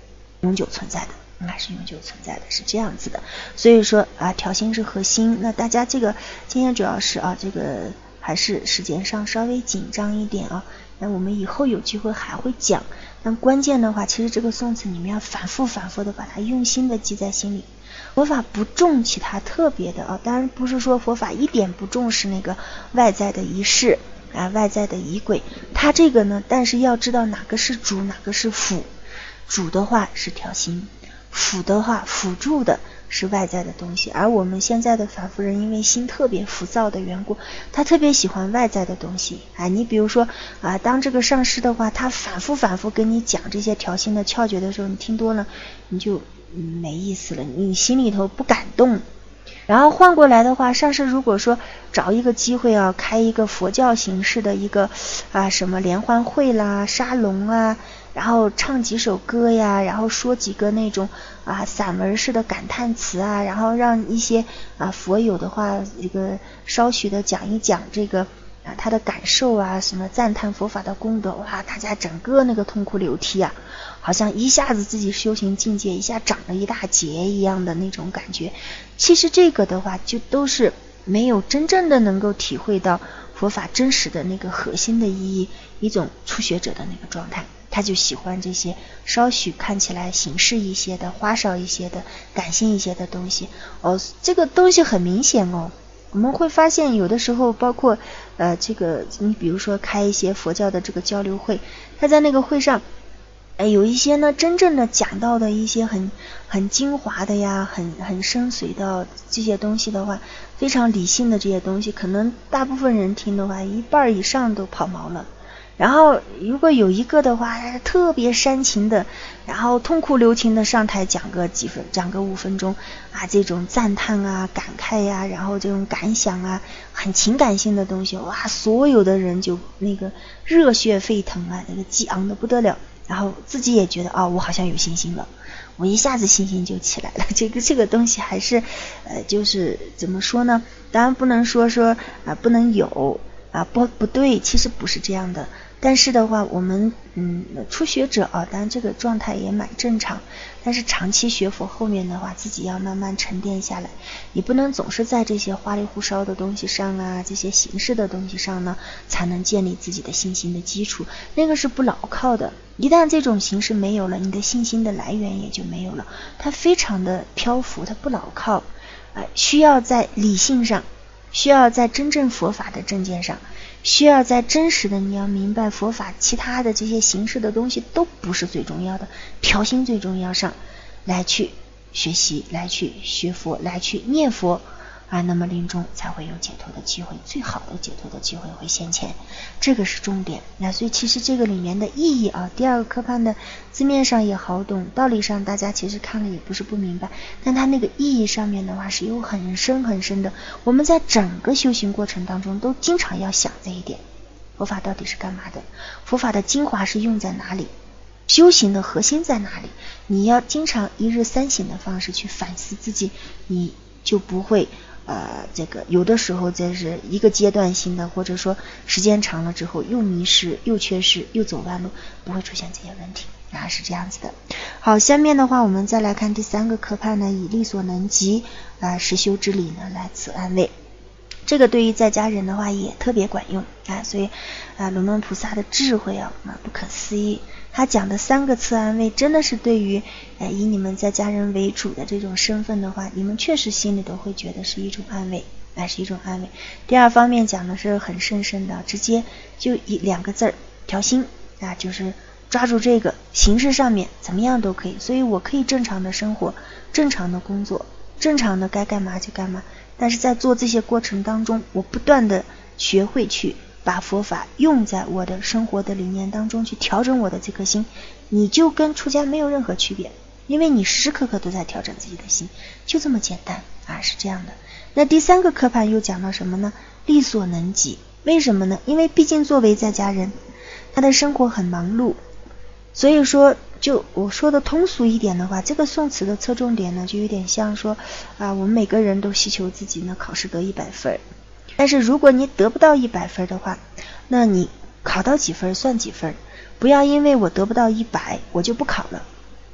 永久存在的，那是永久存在的，是这样子的。所以说啊，调心是核心。那大家这个今天主要是啊，这个还是时间上稍微紧张一点啊。那我们以后有机会还会讲。但关键的话，其实这个宋词你们要反复反复的把它用心的记在心里。佛法不重其他特别的啊，当然不是说佛法一点不重视那个外在的仪式啊，外在的仪轨。它这个呢，但是要知道哪个是主，哪个是辅。主的话是调心，辅的话辅助的是外在的东西。而我们现在的凡夫人因为心特别浮躁的缘故，他特别喜欢外在的东西啊。你比如说啊，当这个上师的话，他反复反复跟你讲这些调心的窍诀的时候，你听多了你就、嗯、没意思了，你心里头不感动。然后换过来的话，上师如果说找一个机会啊，开一个佛教形式的一个啊什么联欢会啦、沙龙啊，然后唱几首歌呀，然后说几个那种啊散文式的感叹词啊，然后让一些啊佛友的话一个稍许的讲一讲这个啊他的感受啊，什么赞叹佛法的功德，哇，大家整个那个痛哭流涕啊，好像一下子自己修行境界一下长了一大截一样的那种感觉。其实这个的话就都是没有真正的能够体会到佛法真实的那个核心的意义，一种初学者的那个状态。他就喜欢这些稍许看起来形式一些的、花哨一些的、感性一些的东西。哦，这个东西很明显哦。我们会发现有的时候包括呃这个你比如说开一些佛教的这个交流会，他在那个会上哎，有一些呢真正的讲到的一些很很精华的呀，很很深邃的这些东西的话，非常理性的这些东西，可能大部分人听的话一半以上都跑毛了。然后如果有一个的话特别煽情的，然后痛哭流涕的上台讲个几分讲个五分钟啊，这种赞叹啊感慨呀、啊，然后这种感想啊，很情感性的东西，哇，所有的人就那个热血沸腾啊，那个激昂的不得了，然后自己也觉得啊、哦，我好像有信心了，我一下子信心就起来了。这个这个东西还是呃就是怎么说呢，当然不能说说啊、呃、不能有啊不不对，其实不是这样的。但是的话我们嗯初学者啊，当然这个状态也蛮正常，但是长期学佛后面的话自己要慢慢沉淀下来，你不能总是在这些花里胡哨的东西上啊，这些形式的东西上呢才能建立自己的信心的基础，那个是不牢靠的。一旦这种形式没有了，你的信心的来源也就没有了，它非常的漂浮，它不牢靠、呃、需要在理性上，需要在真正佛法的正见上，需要在真实的你要明白佛法其他的这些形式的东西都不是最重要的，调心最重要上来去学习，来去学佛，来去念佛啊，那么临终才会有解脱的机会，最好的解脱的机会会现前，这个是重点。那所以其实这个里面的意义啊，第二个科判的字面上也好懂，道理上大家其实看了也不是不明白，但它那个意义上面的话是有很深很深的，我们在整个修行过程当中都经常要想这一点，佛法到底是干嘛的，佛法的精华是用在哪里，修行的核心在哪里，你要经常一日三省的方式去反思自己，你就不会呃，这个有的时候这是一个阶段性的，或者说时间长了之后又迷失又缺失又走弯路，不会出现这些问题啊，是这样子的。好，下面的话我们再来看第三个科判呢，以力所能及啊实修之理呢来此安慰。这个对于在家人的话也特别管用啊，所以啊龙门菩萨的智慧啊不可思议，他讲的三个次安慰真的是对于呃以你们在家人为主的这种身份的话，你们确实心里都会觉得是一种安慰，哎，是一种安慰。第二方面讲的是很深深的，直接就一两个字儿，调心啊，就是抓住这个形式上面怎么样都可以，所以我可以正常的生活，正常的工作，正常的该干嘛就干嘛，但是在做这些过程当中，我不断的学会去把佛法用在我的生活的理念当中，去调整我的这颗心，你就跟出家没有任何区别，因为你时时刻刻都在调整自己的心，就这么简单啊，是这样的。那第三个科判又讲到什么呢？力所能及。为什么呢？因为毕竟作为在家人，他的生活很忙碌，所以说就我说的通俗一点的话，这个宋词的侧重点呢，就有点像说啊，我们每个人都希求自己呢考试得一百分，但是如果你得不到一百分的话，那你考到几分算几分，不要因为我得不到一百我就不考了，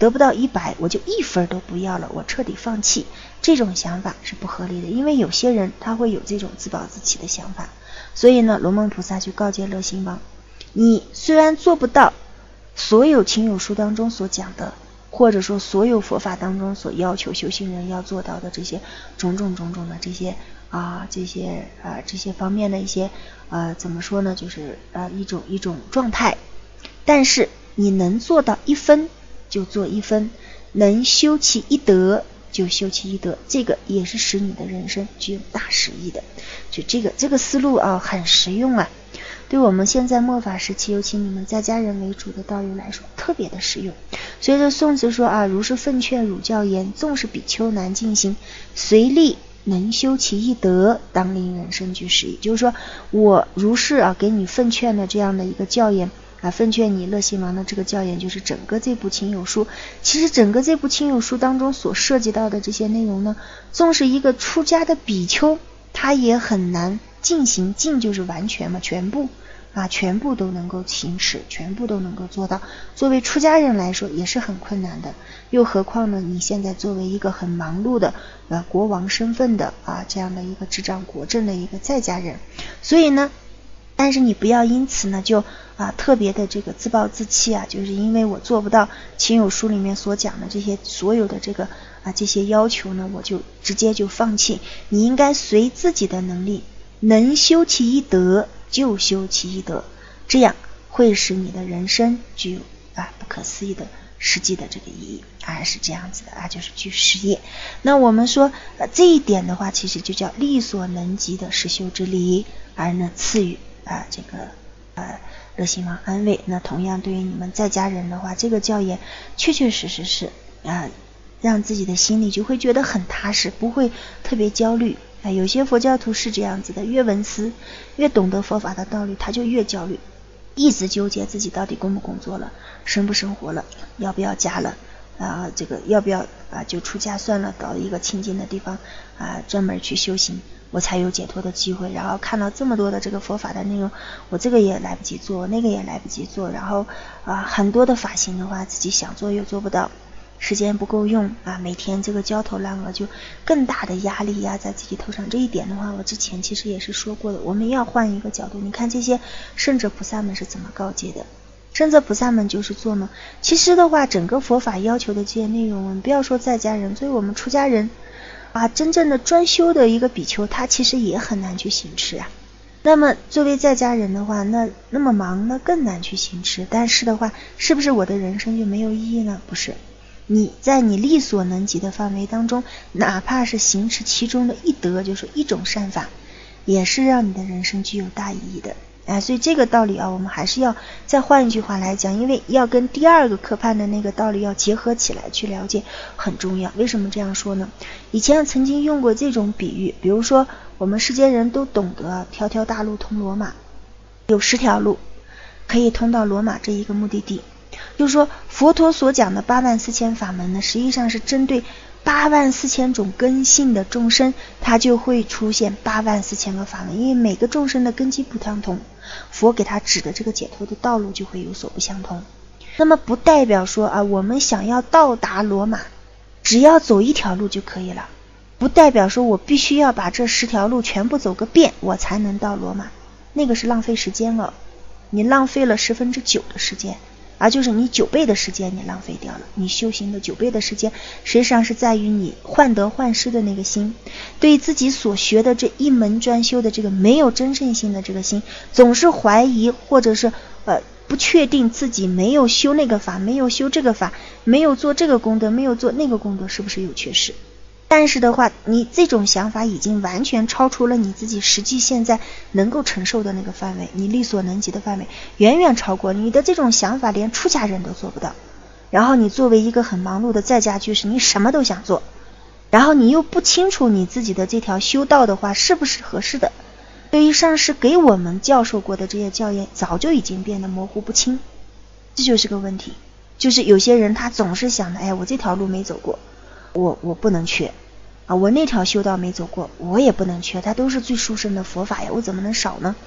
得不到一百，我就一分都不要了，我彻底放弃。这种想法是不合理的，因为有些人他会有这种自暴自弃的想法。所以呢，龙门菩萨就告诫乐心王，你虽然做不到所有亲友书当中所讲的，或者说所有佛法当中所要求修行人要做到的这些种种种种的这些啊这些啊这些方面的一些呃怎么说呢，就是呃一种一种状态，但是你能做到一分就做一分，能修其一德就修其一德，这个也是使你的人生具有大实益的。就这个这个思路啊，很实用啊，对我们现在末法时期，尤其你们在家人为主的道友来说，特别的实用。所以这宋词说啊，如是奉劝汝教言，纵是比丘难进行，随力能修其一德，当令人生具实益。就是说我如是啊给你奉劝的这样的一个教言啊，奉劝你乐心王的这个教言，就是整个这部亲友书，其实整个这部亲友书当中所涉及到的这些内容呢，纵是一个出家的比丘，他也很难进行，进就是完全嘛，全部啊，全部都能够行持，全部都能够做到。作为出家人来说也是很困难的，又何况呢，你现在作为一个很忙碌的呃国王身份的啊这样的一个执掌国政的一个在家人，所以呢，但是你不要因此呢就啊特别的这个自暴自弃啊，就是因为我做不到亲友书里面所讲的这些所有的这个啊这些要求呢，我就直接就放弃。你应该随自己的能力，能修其一德就修其一德，这样会使你的人生具有啊不可思议的实际的这个意义啊，是这样子的啊，就是具实业。那我们说、呃、这一点的话，其实就叫力所能及的实修之理，而呢赐予啊这个呃乐心王安慰。那同样对于你们在家人的话，这个教言确确实实是啊让自己的心里就会觉得很踏实，不会特别焦虑。啊，有些佛教徒是这样子的，越闻思越懂得佛法的道理，他就越焦虑，一直纠结自己到底工不工作了，生不生活了，要不要嫁了啊，这个要不要啊就出家算了，到一个清净的地方啊专门去修行，我才有解脱的机会。然后看到这么多的这个佛法的内容，我这个也来不及做，那个也来不及做，然后啊很多的法行的话，自己想做又做不到，时间不够用啊，每天这个焦头烂额，就更大的压力压在自己头上。这一点的话，我之前其实也是说过的，我们要换一个角度。你看这些圣者菩萨们是怎么告诫的？圣者菩萨们就是做呢，其实的话，整个佛法要求的这些内容，不要说在家人，所以我们出家人啊，真正的专修的一个比丘，他其实也很难去行持啊。那么作为在家人的话，那那么忙，那更难去行持。但是的话，是不是我的人生就没有意义呢？不是。你在你力所能及的范围当中，哪怕是行持其中的一德，就是一种善法，也是让你的人生具有大意义的。哎，所以这个道理啊，我们还是要再换一句话来讲，因为要跟第二个科判的那个道理要结合起来去了解，很重要。为什么这样说呢？以前曾经用过这种比喻，比如说我们世间人都懂得条条大路通罗马，有十条路可以通到罗马这一个目的地。就是说佛陀所讲的八万四千法门呢，实际上是针对八万四千种根性的众生，它就会出现八万四千个法门，因为每个众生的根基不相同，佛给他指的这个解脱的道路就会有所不相同。那么不代表说啊，我们想要到达罗马，只要走一条路就可以了，不代表说我必须要把这十条路全部走个遍，我才能到罗马，那个是浪费时间了，你浪费了十分之九的时间。而就是你九倍的时间你浪费掉了，你修行的九倍的时间实际上是在于你患得患失的那个心，对自己所学的这一门专修的这个没有真正性的这个心，总是怀疑或者是呃不确定自己没有修那个法，没有修这个法，没有做这个功德，没有做那个功德，是不是有缺失？但是的话，你这种想法已经完全超出了你自己实际现在能够承受的那个范围，你力所能及的范围远远超过你的这种想法，连出家人都做不到。然后你作为一个很忙碌的在家居士，你什么都想做，然后你又不清楚你自己的这条修道的话是不是合适的，对于上师给我们教授过的这些教言早就已经变得模糊不清，这就是个问题。就是有些人他总是想的，哎，我这条路没走过，我我不能缺啊，我那条修道没走过，我也不能缺，它都是最殊胜的佛法呀，我怎么能少呢？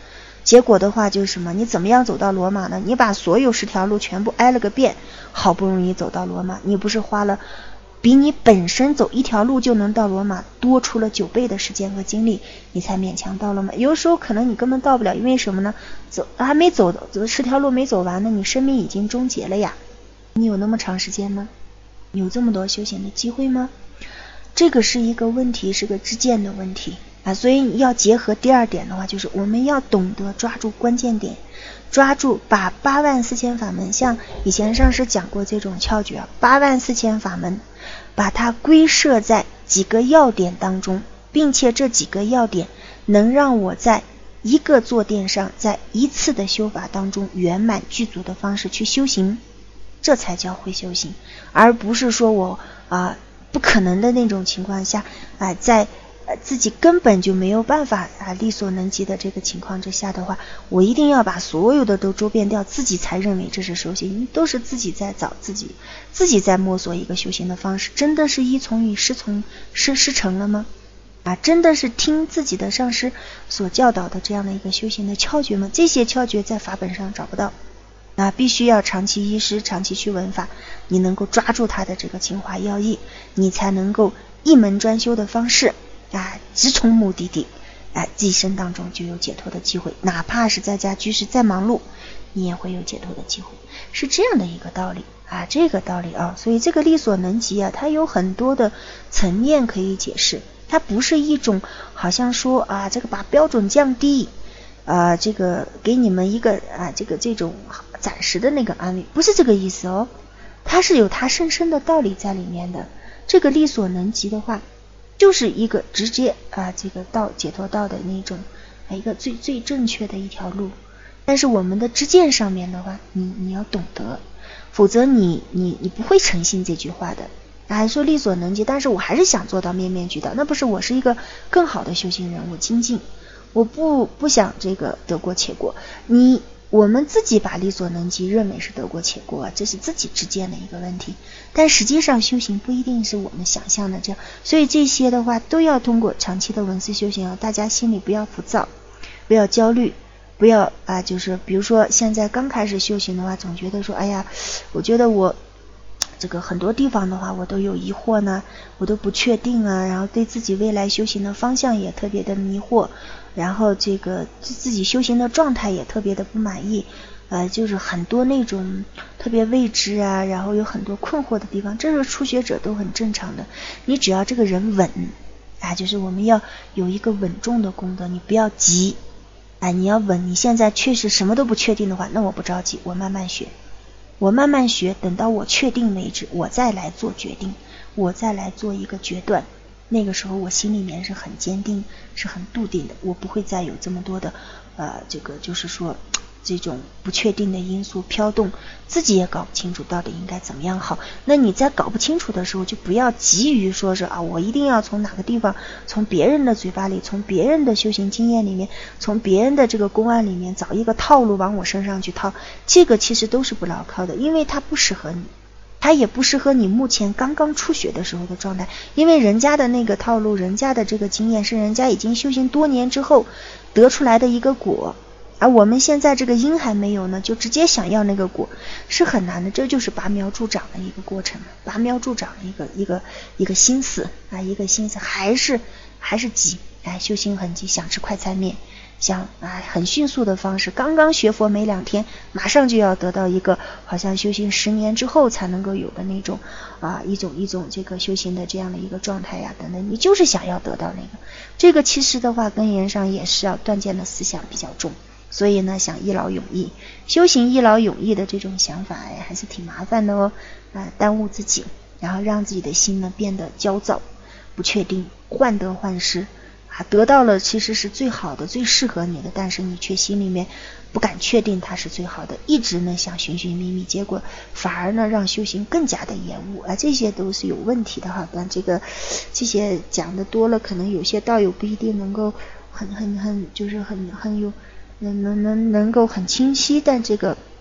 结果的话就是什么？你怎么样走到罗马呢？你把所有十条路全部挨了个遍，好不容易走到罗马，你不是花了比你本身走一条路就能到罗马多出了九倍的时间和精力，你才勉强到了嘛。有时候可能你根本到不了，因为什么呢？走还没走走十条路没走完呢，你生命已经终结了呀。你有那么长时间吗？有这么多修行的机会吗？这个是一个问题，是个知见的问题啊。所以要结合第二点的话，就是我们要懂得抓住关键点，抓住把八万四千法门，像以前上师讲过这种窍诀，八万四千法门把它归摄在几个要点当中，并且这几个要点能让我在一个坐垫上，在一次的修法当中圆满具足的方式去修行，这才叫会修行，而不是说我啊、呃、不可能的那种情况下啊、呃、在呃自己根本就没有办法啊力所能及的这个情况之下的话，我一定要把所有的都周遍掉，自己才认为这是修行，都是自己在找自己自己在摸索一个修行的方式，真的是依从于师从师师承了吗？啊，真的是听自己的上师所教导的这样的一个修行的窍诀吗？这些窍诀在法本上找不到，那必须要长期依师，长期去闻法，你能够抓住它的这个精华要义，你才能够一门专修的方式啊，直冲目的地，啊，一生当中就有解脱的机会，哪怕是在家居士再忙碌，你也会有解脱的机会，是这样的一个道理啊，这个道理啊，所以这个力所能及啊，它有很多的层面可以解释，它不是一种好像说啊，这个把标准降低。呃，这个给你们一个啊，这个这种暂时的那个安慰，不是这个意思哦，它是有它深深的道理在里面的。这个力所能及的话，就是一个直接啊，这个到解脱道的那种啊一个最最正确的一条路。但是我们的知见上面的话，你你要懂得，否则你你你不会诚信这句话的。还说力所能及，但是我还是想做到面面俱到，那不是我是一个更好的修行人物精进。我不不想这个得过且过，你我们自己把力所能及认为是得过且过，这是自己之间的一个问题，但实际上修行不一定是我们想象的这样，所以这些的话都要通过长期的闻思修行啊，大家心里不要浮躁，不要焦虑，不要啊，就是比如说现在刚开始修行的话，总觉得说，哎呀，我觉得我这个很多地方的话我都有疑惑呢，我都不确定啊，然后对自己未来修行的方向也特别的迷惑，然后这个自己修行的状态也特别的不满意，呃，就是很多那种特别未知啊，然后有很多困惑的地方，这是初学者都很正常的。你只要这个人稳啊，就是我们要有一个稳重的功德，你不要急啊，你要稳。你现在确实什么都不确定的话，那我不着急，我慢慢学，我慢慢学，等到我确定为止，我再来做决定，我再来做一个决断。那个时候我心里面是很坚定，是很笃定的，我不会再有这么多的呃，这个就是说这种不确定的因素飘动，自己也搞不清楚到底应该怎么样好。那你在搞不清楚的时候，就不要急于说是啊，我一定要从哪个地方，从别人的嘴巴里，从别人的修行经验里面，从别人的这个公案里面找一个套路往我身上去套，这个其实都是不牢靠的，因为它不适合你。它也不适合你目前刚刚初学的时候的状态，因为人家的那个套路，人家的这个经验是人家已经修行多年之后得出来的一个果，而我们现在这个因还没有呢，就直接想要那个果是很难的，这就是拔苗助长的一个过程，拔苗助长的一个一个一个心思啊，一个心思还是还是急，哎，修行很急，想吃快餐面，想啊很迅速的方式，刚刚学佛没两天，马上就要得到一个好像修行十年之后才能够有的那种啊一种一种这个修行的这样的一个状态呀等等，你就是想要得到那个，这个其实的话根源上也是要断见的思想比较重，所以呢想一劳永逸，修行一劳永逸的这种想法哎还是挺麻烦的哦，啊耽误自己，然后让自己的心呢变得焦躁，不确定，患得患失。啊，得到了其实是最好的，最适合你的，但是你却心里面不敢确定它是最好的，一直呢想寻寻觅觅，结果反而呢让修行更加的延误啊，这些都是有问题的哈。但这个这些讲的多了，可能有些道友不一定能够很很很就是很很有能能能能够很清晰，但这个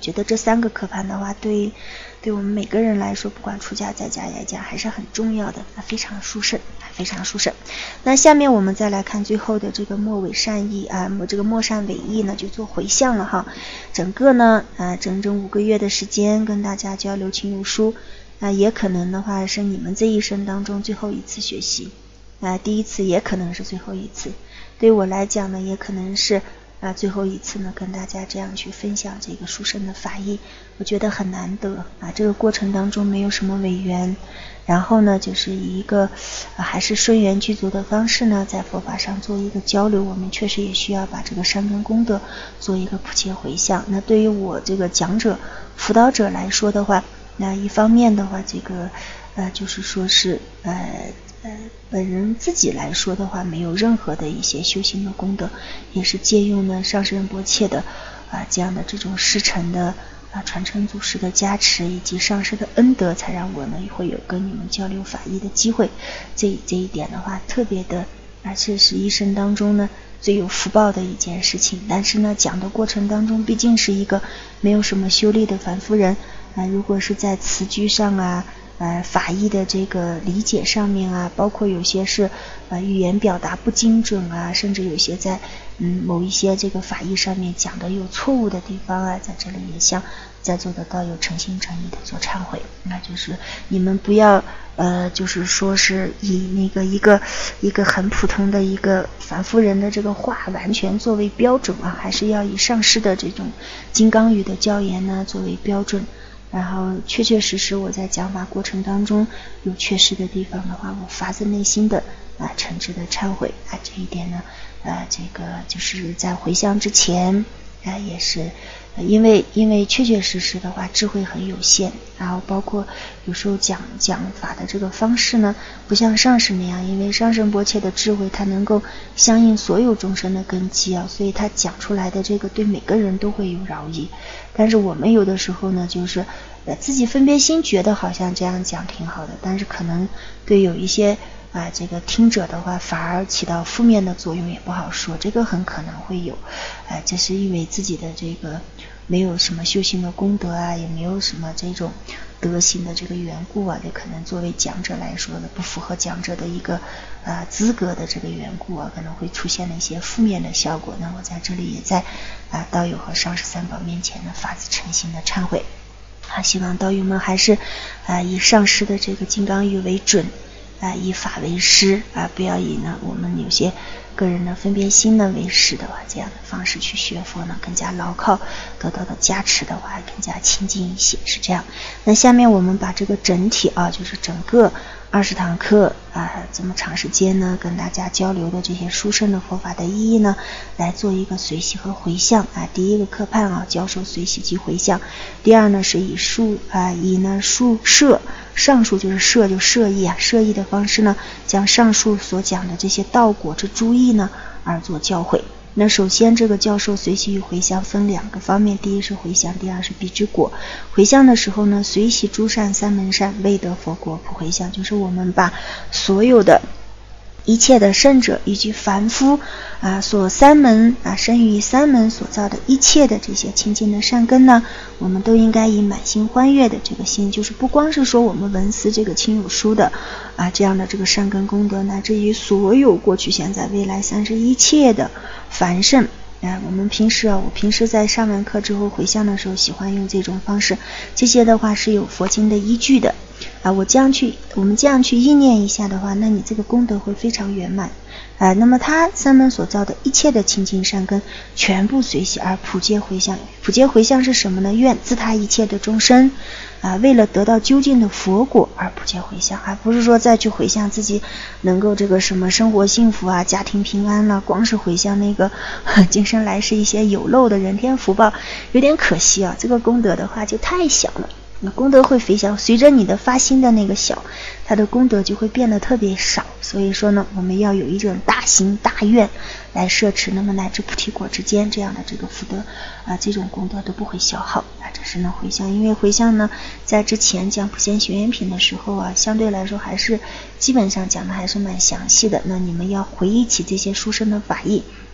觉得这三个课盘的话，对对我们每个人来说，不管出家在家来讲，还是很重要的，非常殊胜，非常殊胜。那下面我们再来看最后的这个末尾善意啊，这个末善尾意呢，就做回向了哈。整个呢，啊，整整五个月的时间跟大家交流亲友书，啊，也可能的话是你们这一生当中最后一次学习，啊，第一次也可能是最后一次。对我来讲呢，也可能是。啊，最后一次呢，跟大家这样去分享这个殊胜的法义，我觉得很难得啊。这个过程当中没有什么违缘，然后呢，就是以一个、啊、还是顺缘具足的方式呢，在佛法上做一个交流。我们确实也需要把这个善根功德做一个普切回向。那对于我这个讲者、辅导者来说的话，那一方面的话，这个呃，就是说是呃。呃，本人自己来说的话，没有任何的一些修行的功德，也是借用呢上师仁波切的啊、呃、这样的这种师承的啊、呃、传承祖师的加持，以及上师的恩德，才让我呢会有跟你们交流法义的机会。这这一点的话，特别的啊，这是一生当中呢最有福报的一件事情。但是呢，讲的过程当中，毕竟是一个没有什么修历的凡夫人啊、呃，如果是在词句上啊。呃，法义的这个理解上面啊，包括有些是呃语言表达不精准啊，甚至有些在嗯某一些这个法义上面讲的有错误的地方啊，在这里也向在座的道友诚心诚意的做忏悔。那就是你们不要呃，就是说是以那个一个一个很普通的一个凡夫人的这个话完全作为标准啊，还是要以上师的这种金刚语的教言呢作为标准。然后确确实实我在讲法过程当中有缺失的地方的话，我发自内心的啊诚挚的忏悔啊，这一点呢呃这个就是在回向之前啊也是因为因为确确实实的话智慧很有限，然后包括有时候讲讲法的这个方式呢不像上师那样，因为上师仁波切的智慧它能够相应所有众生的根基啊，所以他讲出来的这个对每个人都会有饶益。但是我们有的时候呢就是呃自己分别心觉得好像这样讲挺好的，但是可能对有一些啊、呃、这个听者的话反而起到负面的作用，也不好说，这个很可能会有呃这是因为自己的这个没有什么修行的功德啊，也没有什么这种德行的这个缘故啊，也可能作为讲者来说的不符合讲者的一个呃资格的这个缘故啊，可能会出现了一些负面的效果。那我在这里也在啊、呃、道友和上师三宝面前呢发自诚心的忏悔啊，希望道友们还是啊、呃、以上师的这个金刚语为准啊、呃，以法为师啊、呃，不要以呢我们有些个人的分别心呢为师的话，这样的方式去学佛呢更加牢靠，得到的加持的话更加亲近一些，是这样。那下面我们把这个整体啊，就是整个二十堂课啊，这么长时间呢跟大家交流的这些殊胜的佛法的意义呢，来做一个随喜和回向啊。第一个课判啊，教授随喜及回向；第二呢是以述啊以呢述摄上述就是摄就摄意啊，摄意的方式呢，将上述所讲的这些道果之诸义呢而做教诲。那首先这个教授随喜与回向分两个方面，第一是回向，第二是彼之果。回向的时候呢，随喜诸善三门善，未得佛果普回向，就是我们把所有的一切的圣者以及凡夫啊所三门啊生于三门所造的一切的这些清净的善根呢，我们都应该以满心欢悦的这个心，就是不光是说我们闻思这个亲友书的啊这样的这个善根功德，乃至于所有过去现在未来三世一切的凡圣啊，我们平时啊，我平时在上完课之后回向的时候，喜欢用这种方式，这些的话是有佛经的依据的啊。我这样去，我们这样去意念一下的话，那你这个功德会非常圆满啊。那么他三门所造的一切的清净善根，全部随喜而普皆回向。普皆回向是什么呢？愿自他一切的众生啊，为了得到究竟的佛果而普皆回向，而不是说再去回向自己能够这个什么生活幸福啊、家庭平安了、啊，光是回向那个今生来世一些有漏的人天福报，有点可惜啊。这个功德的话就太小了，那功德会非常随着你的发心的那个小，它的功德就会变得特别少。所以说呢，我们要有一种大心大愿来摄持，那么乃至菩提果之间这样的这个福德啊，这种功德都不会消耗啊。这是呢回向，因为回向呢，在之前讲普贤行愿品的时候啊，相对来说还是基本上讲的还是蛮详细的。那你们要回忆起这些殊胜的法义，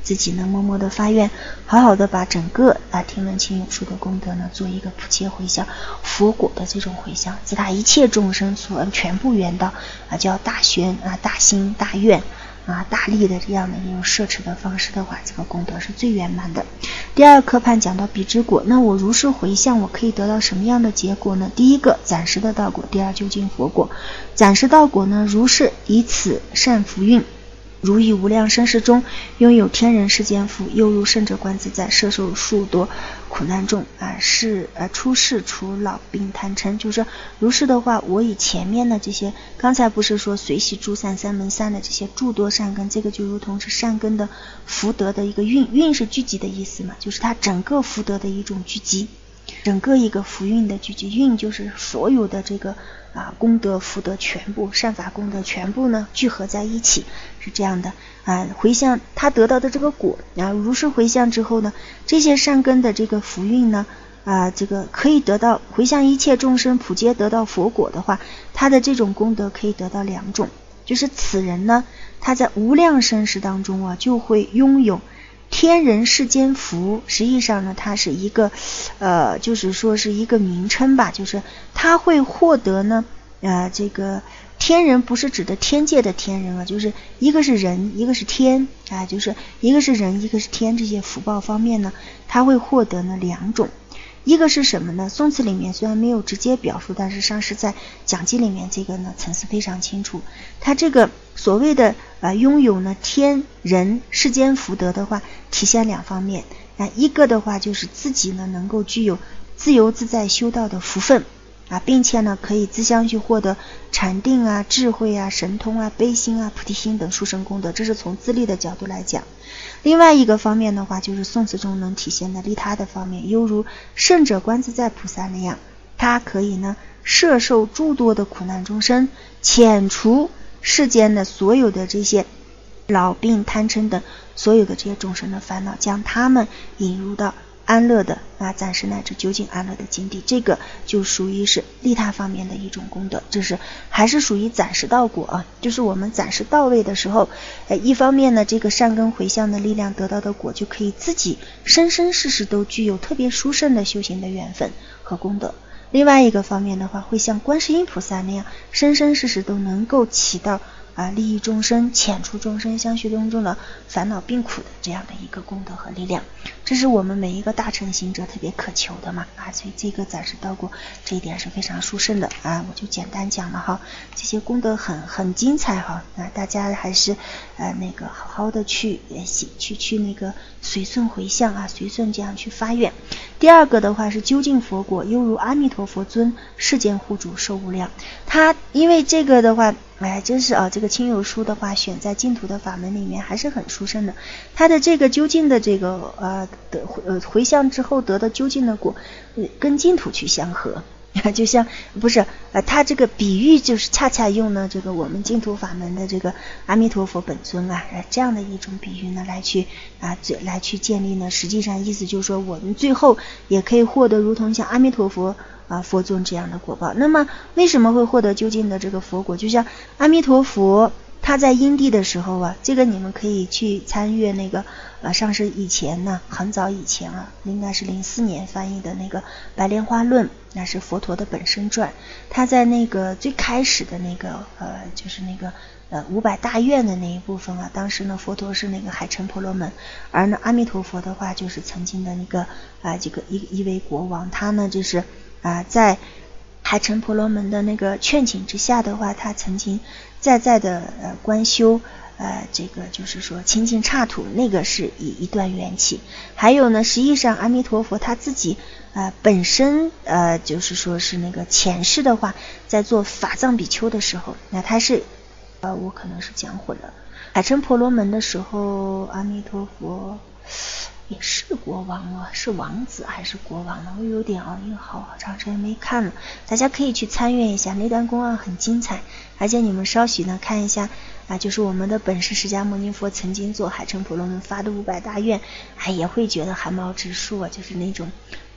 自己呢默默的发愿，好好的把整个啊天文清有术的功德呢做一个普切回向，佛果的这种回向，自他一切众生所全部圆到啊叫大宣啊大心大愿啊大力的这样的一种摄持的方式的话，这个功德是最圆满的。第二课判讲到彼之果，那我如是回向，我可以得到什么样的结果呢？第一个暂时的道果，第二究竟佛果。暂时道果呢，如是以此善福运，如以无量生世中拥有天人世间福，又入圣者观自在，摄受数多苦难众啊，是呃出世除老病贪嗔。就是如是的话，我以前面的这些，刚才不是说随喜诸善三门三的这些诸多善根，这个就如同是善根的福德的一个运，运是聚集的意思嘛，就是它整个福德的一种聚集，整个一个福运的聚集，运就是所有的这个啊功德福德全部，善法功德全部呢聚合在一起，是这样的啊。回向他得到的这个果啊，如是回向之后呢，这些善根的这个福运呢啊，这个可以得到回向一切众生普皆得到佛果的话，他的这种功德可以得到两种，就是此人呢他在无量生世当中啊就会拥有天人世间福，实际上呢它是一个呃就是说是一个名称吧，就是他会获得呢呃这个天人不是指的天界的天人啊，就是一个是人一个是天啊，就是一个是人一个是天，这些福报方面呢他会获得呢两种。一个是什么呢？宋词里面虽然没有直接表述，但是上师在讲记里面这个呢层次非常清楚。他这个所谓的呃拥有呢天人世间福德的话，体现两方面啊，一个的话就是自己呢能够具有自由自在修道的福分啊，并且呢可以自相去获得禅定啊、智慧啊、神通啊、悲心啊、菩提心等殊胜功德，这是从自利的角度来讲。另外一个方面的话，就是宋词中能体现的利他的方面，犹如圣者观自在菩萨那样，他可以呢摄受诸多的苦难众生，遣除世间的所有的这些老病贪嗔等所有的这些众生的烦恼，将他们引入到安乐的啊，暂时乃至究竟安乐的境地，这个就属于是利他方面的一种功德，这是还是属于暂时到果啊，就是我们暂时到位的时候，呃，一方面呢，这个善根回向的力量得到的果，就可以自己生生世世都具有特别殊胜的修行的缘分和功德。另外一个方面的话，会像观世音菩萨那样，生生世世都能够起到啊，利益众生、遣除众生相续当中的烦恼病苦的这样的一个功德和力量，这是我们每一个大乘行者特别渴求的嘛啊，所以这个暂时到过这一点是非常殊胜的啊，我就简单讲了哈，这些功德很很精彩哈啊，大家还是呃那个好好的去呃去去那个随顺回向啊，随顺这样去发愿。第二个的话是究竟佛果，犹如阿弥陀佛尊世间护主寿无量，他因为这个的话。哎，真是啊，这个清有书的话，选在净土的法门里面还是很殊胜的。他的这个究竟的这个呃的呃回向之后得的究竟的果，呃、跟净土去相合，就像不是呃，他这个比喻就是恰恰用了这个我们净土法门的这个阿弥陀佛本尊啊，呃、这样的一种比喻呢，来去啊来去建立呢，实际上意思就是说，我们最后也可以获得如同像阿弥陀佛。啊，佛尊这样的果报。那么为什么会获得究竟的这个佛果？就像阿弥陀佛他在因地的时候啊，这个你们可以去参阅那个呃上师以前呢，很早以前啊，应该是零四年翻译的那个《白莲花论》，那是佛陀的本身传。他在那个最开始的那个呃就是那个呃五百大愿的那一部分啊，当时呢佛陀是那个海城婆罗门，而呢阿弥陀佛的话就是曾经的那个啊、呃、这个一一位国王，他呢就是啊、呃，在海城婆罗门的那个劝请之下的话，他曾经在在的呃观修呃这个就是说清净刹土，那个是以一段缘起。还有呢，实际上阿弥陀佛他自己呃本身呃就是说是那个前世的话，在做法藏比丘的时候，那他是呃我可能是讲混了。海城婆罗门的时候，阿弥陀佛也是国王啊，是王子还是国王呢？我有点啊，因为好好长时间没看了，大家可以去参阅一下，那段公案很精彩。而且你们稍许呢看一下啊，就是我们的本师释迦牟尼佛曾经做海城婆罗门发的五百大愿，哎，也会觉得汗毛直竖啊，就是那种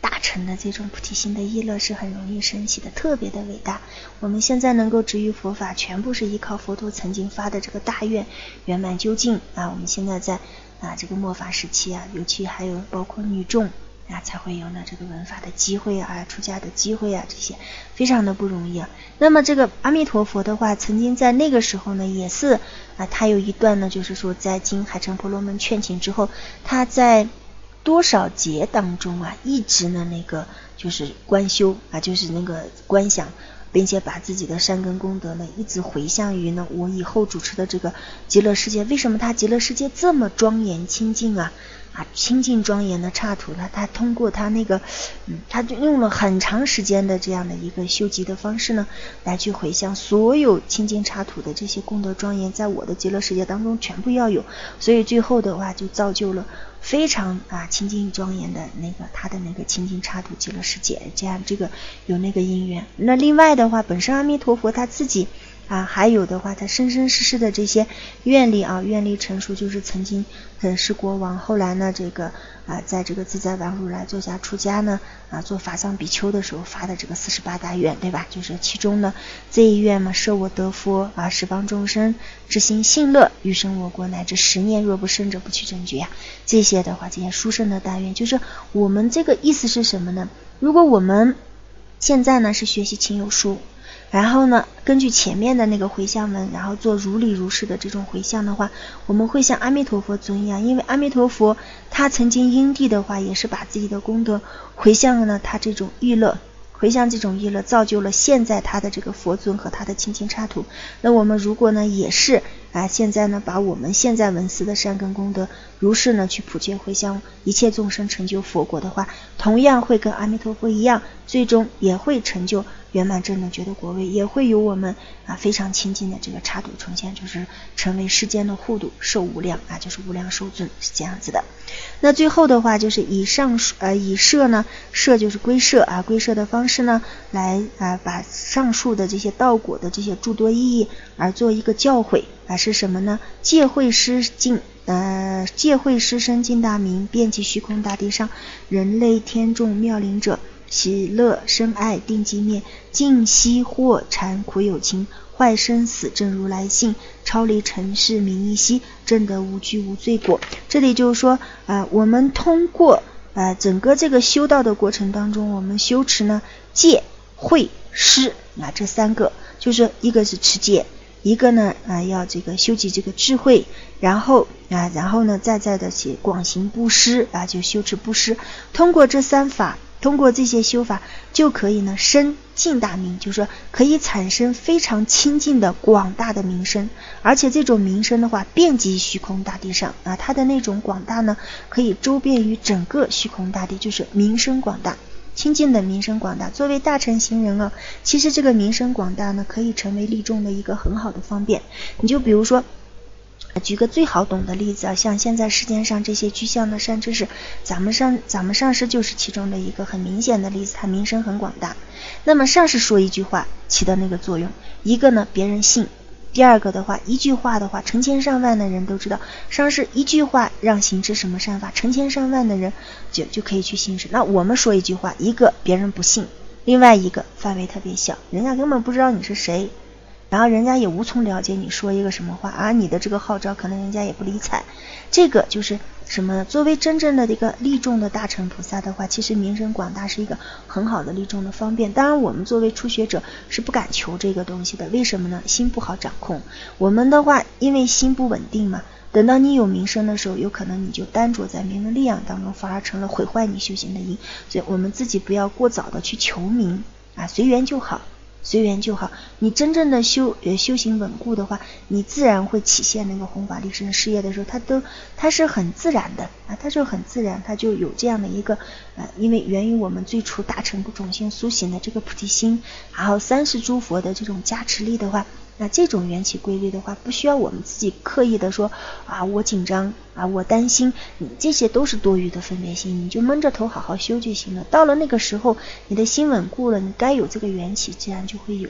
大乘的这种菩提心的意乐是很容易升起的，特别的伟大。我们现在能够执于佛法，全部是依靠佛陀曾经发的这个大愿圆满究竟啊。我们现在在啊这个末法时期啊，尤其还有包括女众啊，才会有呢这个闻法的机会啊，出家的机会啊，这些非常的不容易啊。那么这个阿弥陀佛的话，曾经在那个时候呢，也是啊，他有一段呢，就是说在经海城婆罗门劝请之后，他在多少劫当中啊，一直呢那个就是观修啊，就是那个观想，并且把自己的善根功德呢一直回向于呢我以后主持的这个极乐世界。为什么他极乐世界这么庄严清净啊？啊，清净庄严的刹土呢，他通过他那个，嗯，他就用了很长时间的这样的一个修集的方式呢，来去回向所有清净刹土的这些功德庄严，在我的极乐世界当中全部要有，所以最后的话就造就了非常啊清净庄严的那个他的那个清净刹土极乐世界，这样这个有那个因缘。那另外的话，本身阿弥陀佛他自己啊，还有的话他生生世世的这些愿力啊，愿力成熟，就是曾经呃是国王，后来呢这个啊在这个自在王如来座下出家呢啊做法藏比丘的时候发的这个四十八大愿，对吧？就是其中呢这一愿嘛，设我得佛啊，十方众生之心信乐，欲生我国乃至十念，若不生者不取正觉呀。这些的话，这些殊胜的大愿，就是我们这个意思是什么呢？如果我们现在呢是学习勤有书，然后呢根据前面的那个回向文，然后做如理如是的这种回向的话，我们会像阿弥陀佛尊一样，因为阿弥陀佛他曾经因地的话也是把自己的功德回向了呢他这种意乐，回向这种意乐，造就了现在他的这个佛尊和他的清净刹土。那我们如果呢也是啊，现在呢把我们现在闻思的善根功德如是呢去普皆回向一切众生成就佛国的话，同样会跟阿弥陀佛一样，最终也会成就圆满正等觉的国位，也会有我们啊非常亲近的这个刹土呈现，就是成为世间的护度，寿无量啊，就是无量寿尊，是这样子的。那最后的话就是以上呃以摄呢，摄就是归摄啊，归摄的方式呢来啊把上述的这些道果的这些诸多意义而做一个教诲啊，是什么呢？戒慧师尽呃戒慧师身尽大明，遍及虚空大地上，人类天众妙灵者，喜乐深爱定寂灭，尽息惑禅苦有情，坏生死正如来性，超离尘世名一息，证得无惧无罪果。这里就是说呃我们通过呃整个这个修道的过程当中，我们修持呢戒慧施啊这三个，就是一个是持戒，一个呢啊要这个修集这个智慧，然后啊然后呢再再的去广行布施啊，就修持布施。通过这三法，通过这些修法就可以呢生尽大明，就是说可以产生非常清净的广大的名声，而且这种名声的话遍及虚空大地上啊，它的那种广大呢可以周遍于整个虚空大地，就是名声广大，清净的名声广大。作为大乘行人啊，其实这个名声广大呢可以成为利众的一个很好的方便。你就比如说举个最好懂的例子啊，像现在世界上这些具象的善知识，咱们上咱们上师就是其中的一个很明显的例子，他名声很广大。那么上师说一句话起的那个作用，一个呢别人信，第二个的话一句话的话成千上万的人都知道，上师一句话让行持什么善法，成千上万的人就就可以去行持。那我们说一句话，一个别人不信，另外一个范围特别小，人家根本不知道你是谁，然后人家也无从了解你说一个什么话啊，你的这个号召可能人家也不理睬。这个就是什么呢？作为真正的这个利众的大乘菩萨的话，其实名声广大是一个很好的利众的方便。当然我们作为初学者是不敢求这个东西的，为什么呢？心不好掌控。我们的话因为心不稳定嘛，等到你有名声的时候，有可能你就单着在名闻利养当中，反而成了毁坏你修行的因。所以我们自己不要过早的去求名啊，随缘就好，随缘就好。你真正的修呃修行稳固的话，你自然会体现那个弘法利生事业的时候，它都它是很自然的啊，它就很自然，它就有这样的一个呃，因为源于我们最初大乘不种性苏醒的这个菩提心，然后三世诸佛的这种加持力的话，那这种缘起规律的话，不需要我们自己刻意的说啊我紧张啊我担心，你这些都是多余的分别心，你就闷着头好好修就行了。到了那个时候，你的心稳固了，你该有这个缘起自然就会有。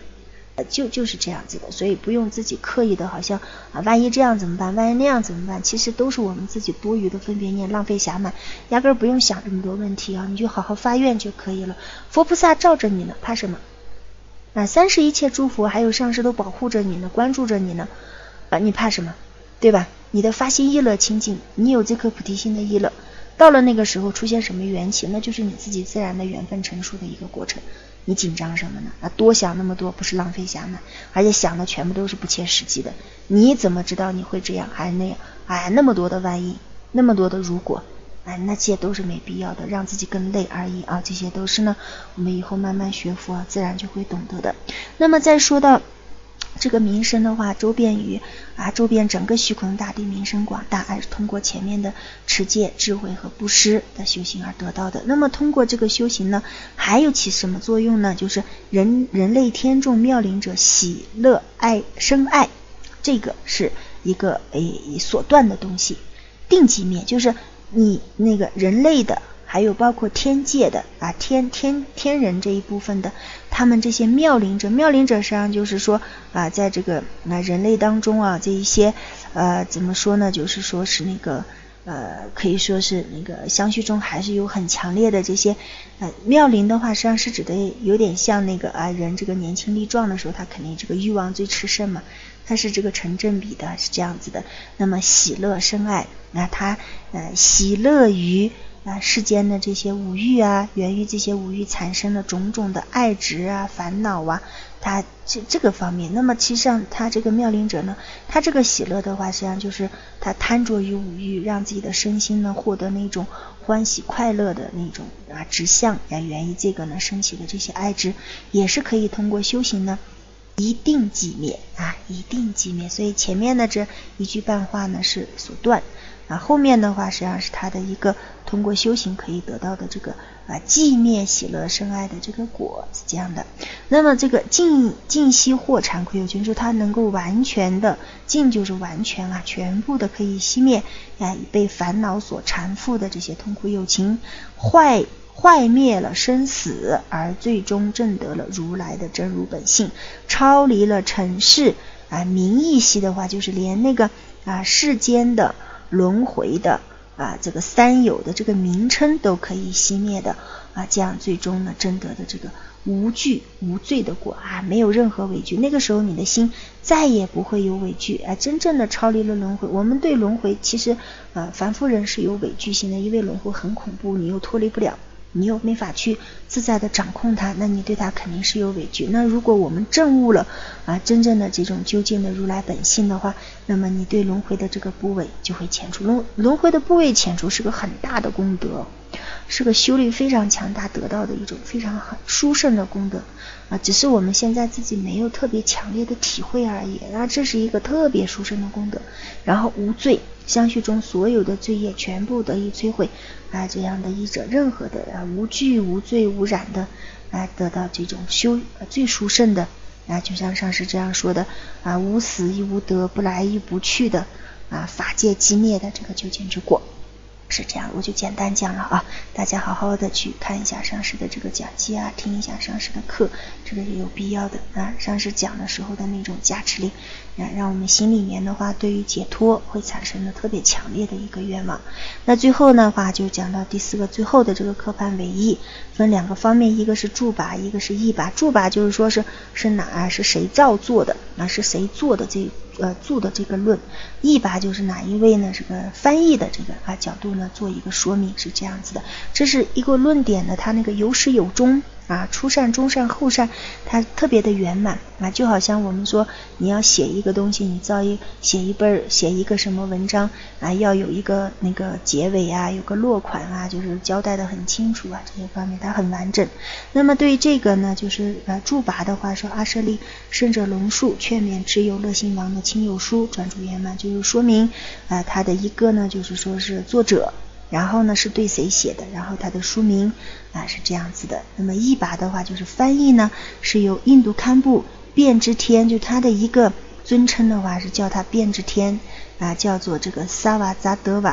就就是这样子的，所以不用自己刻意的好像啊，万一这样怎么办，万一那样怎么办，其实都是我们自己多余的分别念，浪费暇满，压根儿不用想这么多问题啊，你就好好发愿就可以了。佛菩萨罩着你呢，怕什么啊？三世一切诸佛还有上师都保护着你呢，关注着你呢啊，你怕什么？对吧？你的发心意乐清净，你有这颗菩提心的意乐，到了那个时候出现什么缘起，那就是你自己自然的缘分成熟的一个过程。你紧张什么呢？啊，多想那么多不是浪费暇满，而且想的全部都是不切实际的。你怎么知道你会这样还是那样？哎，那么多的万一，那么多的如果，哎，那些都是没必要的，让自己更累而已啊。这些都是呢，我们以后慢慢学佛啊，自然就会懂得的。那么再说到这个名声的话，周遍于啊，周遍整个虚空大地，名声广大，还是通过前面的持戒、智慧和布施的修行而得到的。那么通过这个修行呢，还有起什么作用呢？就是人人类天众妙龄者喜乐爱生爱，这个是一个诶所断的东西。定即灭，就是你那个人类的。还有包括天界的啊，天天天人这一部分的，他们这些妙龄者，妙龄者实际上就是说啊，在这个啊人类当中啊，这一些呃怎么说呢，就是说是那个呃可以说是那个相续中还是有很强烈的这些呃妙龄的话，实际上是指的有点像那个啊人这个年轻力壮的时候，他肯定这个欲望最炽盛嘛，它是这个成正比的，是这样子的。那么喜乐生爱，那他呃喜乐于啊，世间的这些五欲啊，源于这些五欲产生的种种的爱执啊、烦恼啊，他这这个方面，那么其实上他这个妙龄者呢，他这个喜乐的话，实际上就是他贪着于五欲，让自己的身心呢获得那种欢喜快乐的那种啊指向，啊源于这个呢升起的这些爱执，也是可以通过修行呢一定即灭啊，一定即灭。所以前面的这一句半话呢是所断。啊，后面的话实际上是他的一个通过修行可以得到的这个啊寂灭喜乐生爱的这个果是这样的。那么这个尽尽息获惭愧有情，就是他能够完全的尽，就是完全啊全部的可以熄灭啊被烦恼所缠缚的这些痛苦有情，坏坏灭了生死，而最终证得了如来的真如本性，超离了尘世啊名义系的话，就是连那个啊世间的轮回的啊这个三有的这个名称都可以熄灭的啊，这样最终呢证得的这个无惧无罪的果啊，没有任何畏惧。那个时候你的心再也不会有畏惧啊，真正的超离了轮回。我们对轮回其实啊凡夫人是有畏惧心的，因为轮回很恐怖，你又脱离不了，你又没法去自在的掌控它，那你对它肯定是有畏惧。那如果我们证悟了啊真正的这种究竟的如来本性的话，那么你对轮回的这个部位就会遣除。轮轮回的部位遣除是个很大的功德，是个修力非常强大得到的一种非常很殊胜的功德啊，只是我们现在自己没有特别强烈的体会而已。那这是一个特别殊胜的功德，然后无罪，相续中所有的罪业全部得以摧毁啊，这样的一者任何的啊无惧无罪无染的啊得到这种修、啊、最殊胜的啊，就像上师这样说的啊，无死亦无得，不来亦不去的啊法界寂灭的这个究竟之果。是这样，我就简单讲了啊，大家好好的去看一下上师的这个讲记啊，听一下上师的课，这个也有必要的啊。上师讲的时候的那种加持力啊，让我们心里面的话对于解脱会产生的特别强烈的一个愿望。那最后的话就讲到第四个最后的这个科判为义，分两个方面，一个是助拔，一个是义拔。助拔就是说是是哪啊是谁造作的啊，是谁做的这呃注的这个论，义拔就是哪一位呢这个翻译的这个啊角度呢做一个说明，是这样子的。这是一个论点呢，它那个有始有终啊，初善中善后善，它特别的圆满啊，就好像我们说你要写一个东西，你造一写一本写一个什么文章啊，要有一个那个结尾啊，有个落款啊，就是交代的很清楚啊，这些方面它很完整。那么对于这个呢，就是呃注拔的话说，阿舍利圣者龙树劝勉持有乐心王的亲友书专注圆满，就是说明啊、呃、他的一个呢就是说是作者，然后呢是对谁写的，然后他的书名啊是这样子的。那么义拔的话就是翻译呢是由印度堪布遍知天，就他的一个尊称的话是叫他遍知天啊，叫做这个萨瓦扎德瓦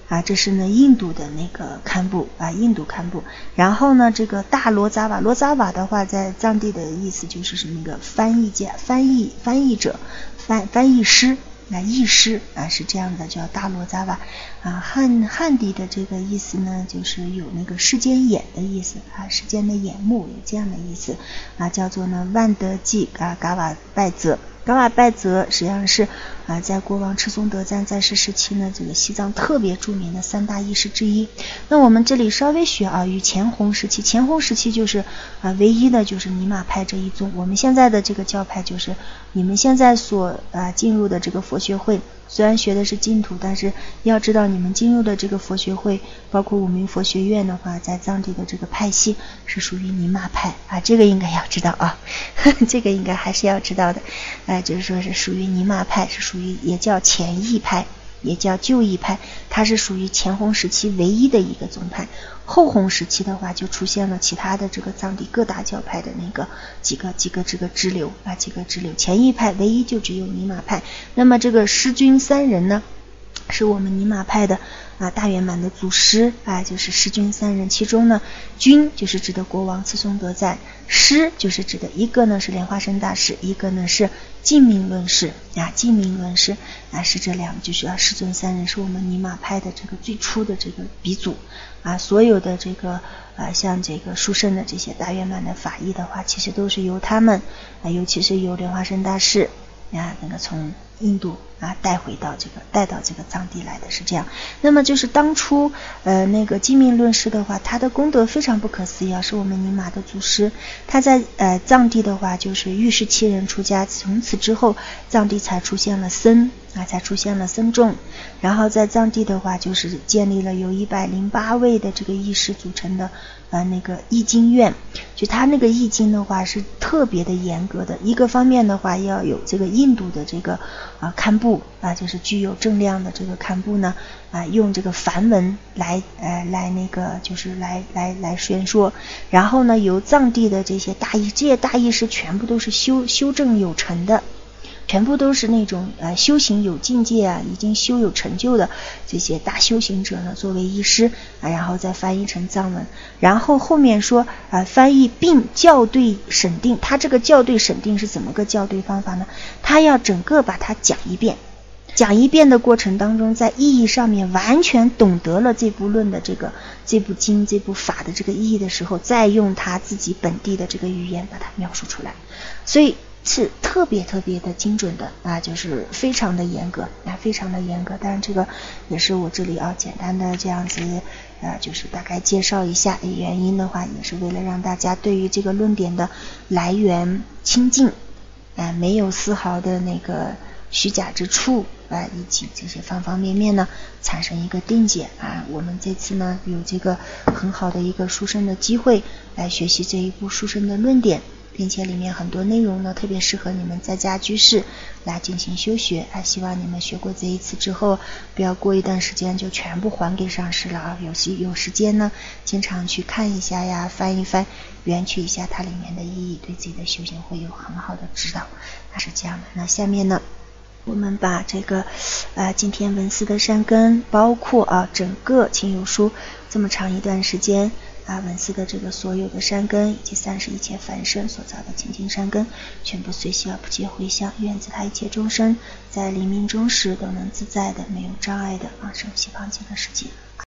啊，这是呢印度的那个堪布啊，印度堪布。然后呢，这个大罗扎瓦，罗扎瓦的话，在藏地的意思就是是那个翻译家、翻译翻译者、翻翻译师啊，译师啊，是这样的，叫大罗扎瓦啊。汉汉地的这个意思呢，就是有那个世间眼的意思啊，世间的眼目有这样的意思啊，叫做呢万德济啊嘎瓦拜泽。噶瓦拜泽实际上是啊，在国王赤松德赞在世时期呢，这个西藏特别著名的三大义士之一。那我们这里稍微学啊，与前弘时期，前弘时期就是啊，唯一的就是尼玛派这一宗。我们现在的这个教派就是你们现在所啊进入的这个佛学会。虽然学的是净土，但是要知道你们进入的这个佛学会，包括五明佛学院的话，在藏地的这个派系是属于尼玛派啊，这个应该要知道啊，呵呵这个应该还是要知道的，哎、呃，就是说是属于尼玛派，是属于也叫前义派，也叫旧义派，它是属于前弘时期唯一的一个宗派。后弘时期的话，就出现了其他的这个藏地各大教派的那个几个几个这个支流啊，几个支流。前义派唯一就只有尼玛派。那么这个师君三人呢，是我们尼玛派的啊大圆满的祖师啊，就是师君三人。其中呢，君就是指的国王赤松德赞，师就是指的一个呢是莲花生大师，一个呢是净命论师啊，净命论师啊，是这两个，就是啊师尊三人是我们尼玛派的这个最初的这个鼻祖啊。所有的这个啊像这个殊胜的这些大圆满的法义的话，其实都是由他们啊，尤其是由莲花生大师啊那个从印度啊带回到这个带到这个藏地来的，是这样。那么就是当初呃那个净命论师的话，他的功德非常不可思议啊，是我们尼玛的祖师。他在呃藏地的话就是御世七人出家，从此之后藏地才出现了僧啊，才出现了僧众。然后在藏地的话就是建立了有一百零八位的这个义士组成的呃那个译经院。就他那个译经的话是特别的严格的，一个方面的话要有这个印度的这个啊堪布啊，就是具有正量的这个堪布呢啊，用这个梵文来呃来那个就是来来来宣说。然后呢，由藏地的这些大义，这些大义是全部都是修修正有成的，全部都是那种呃修行有境界啊，已经修有成就的这些大修行者呢，作为义师啊，然后再翻译成藏文。然后后面说啊、呃，翻译并校对审定，他这个校对审定是怎么个校对方法呢？他要整个把它讲一遍。讲一遍的过程当中，在意义上面完全懂得了这部论的这个这部经这部法的这个意义的时候，再用他自己本地的这个语言把它描述出来，所以是特别特别的精准的啊，就是非常的严格啊，非常的严格。当然这个也是我这里啊简单的这样子呃，就是大概介绍一下，原因的话也是为了让大家对于这个论点的来源清净啊，没有丝毫的那个虚假之处啊，以及这些方方面面呢产生一个定解啊。我们这次呢有这个很好的一个殊胜的机会来学习这一部殊胜的论点，并且里面很多内容呢特别适合你们在家居士来进行修学啊。希望你们学过这一次之后，不要过一段时间就全部还给上师了啊。有时有时间呢，经常去看一下呀，翻一翻，圆去一下它里面的意义，对自己的修行会有很好的指导。那是这样的。那下面呢，我们把这个呃今天文思的善根，包括啊整个清幽书这么长一段时间啊文思的这个所有的善根，以及三十一切凡圣所造的清净善根，全部随喜而不竭回向，愿自他一切众生在黎明中时都能自在的没有障碍的啊生西方极乐世界。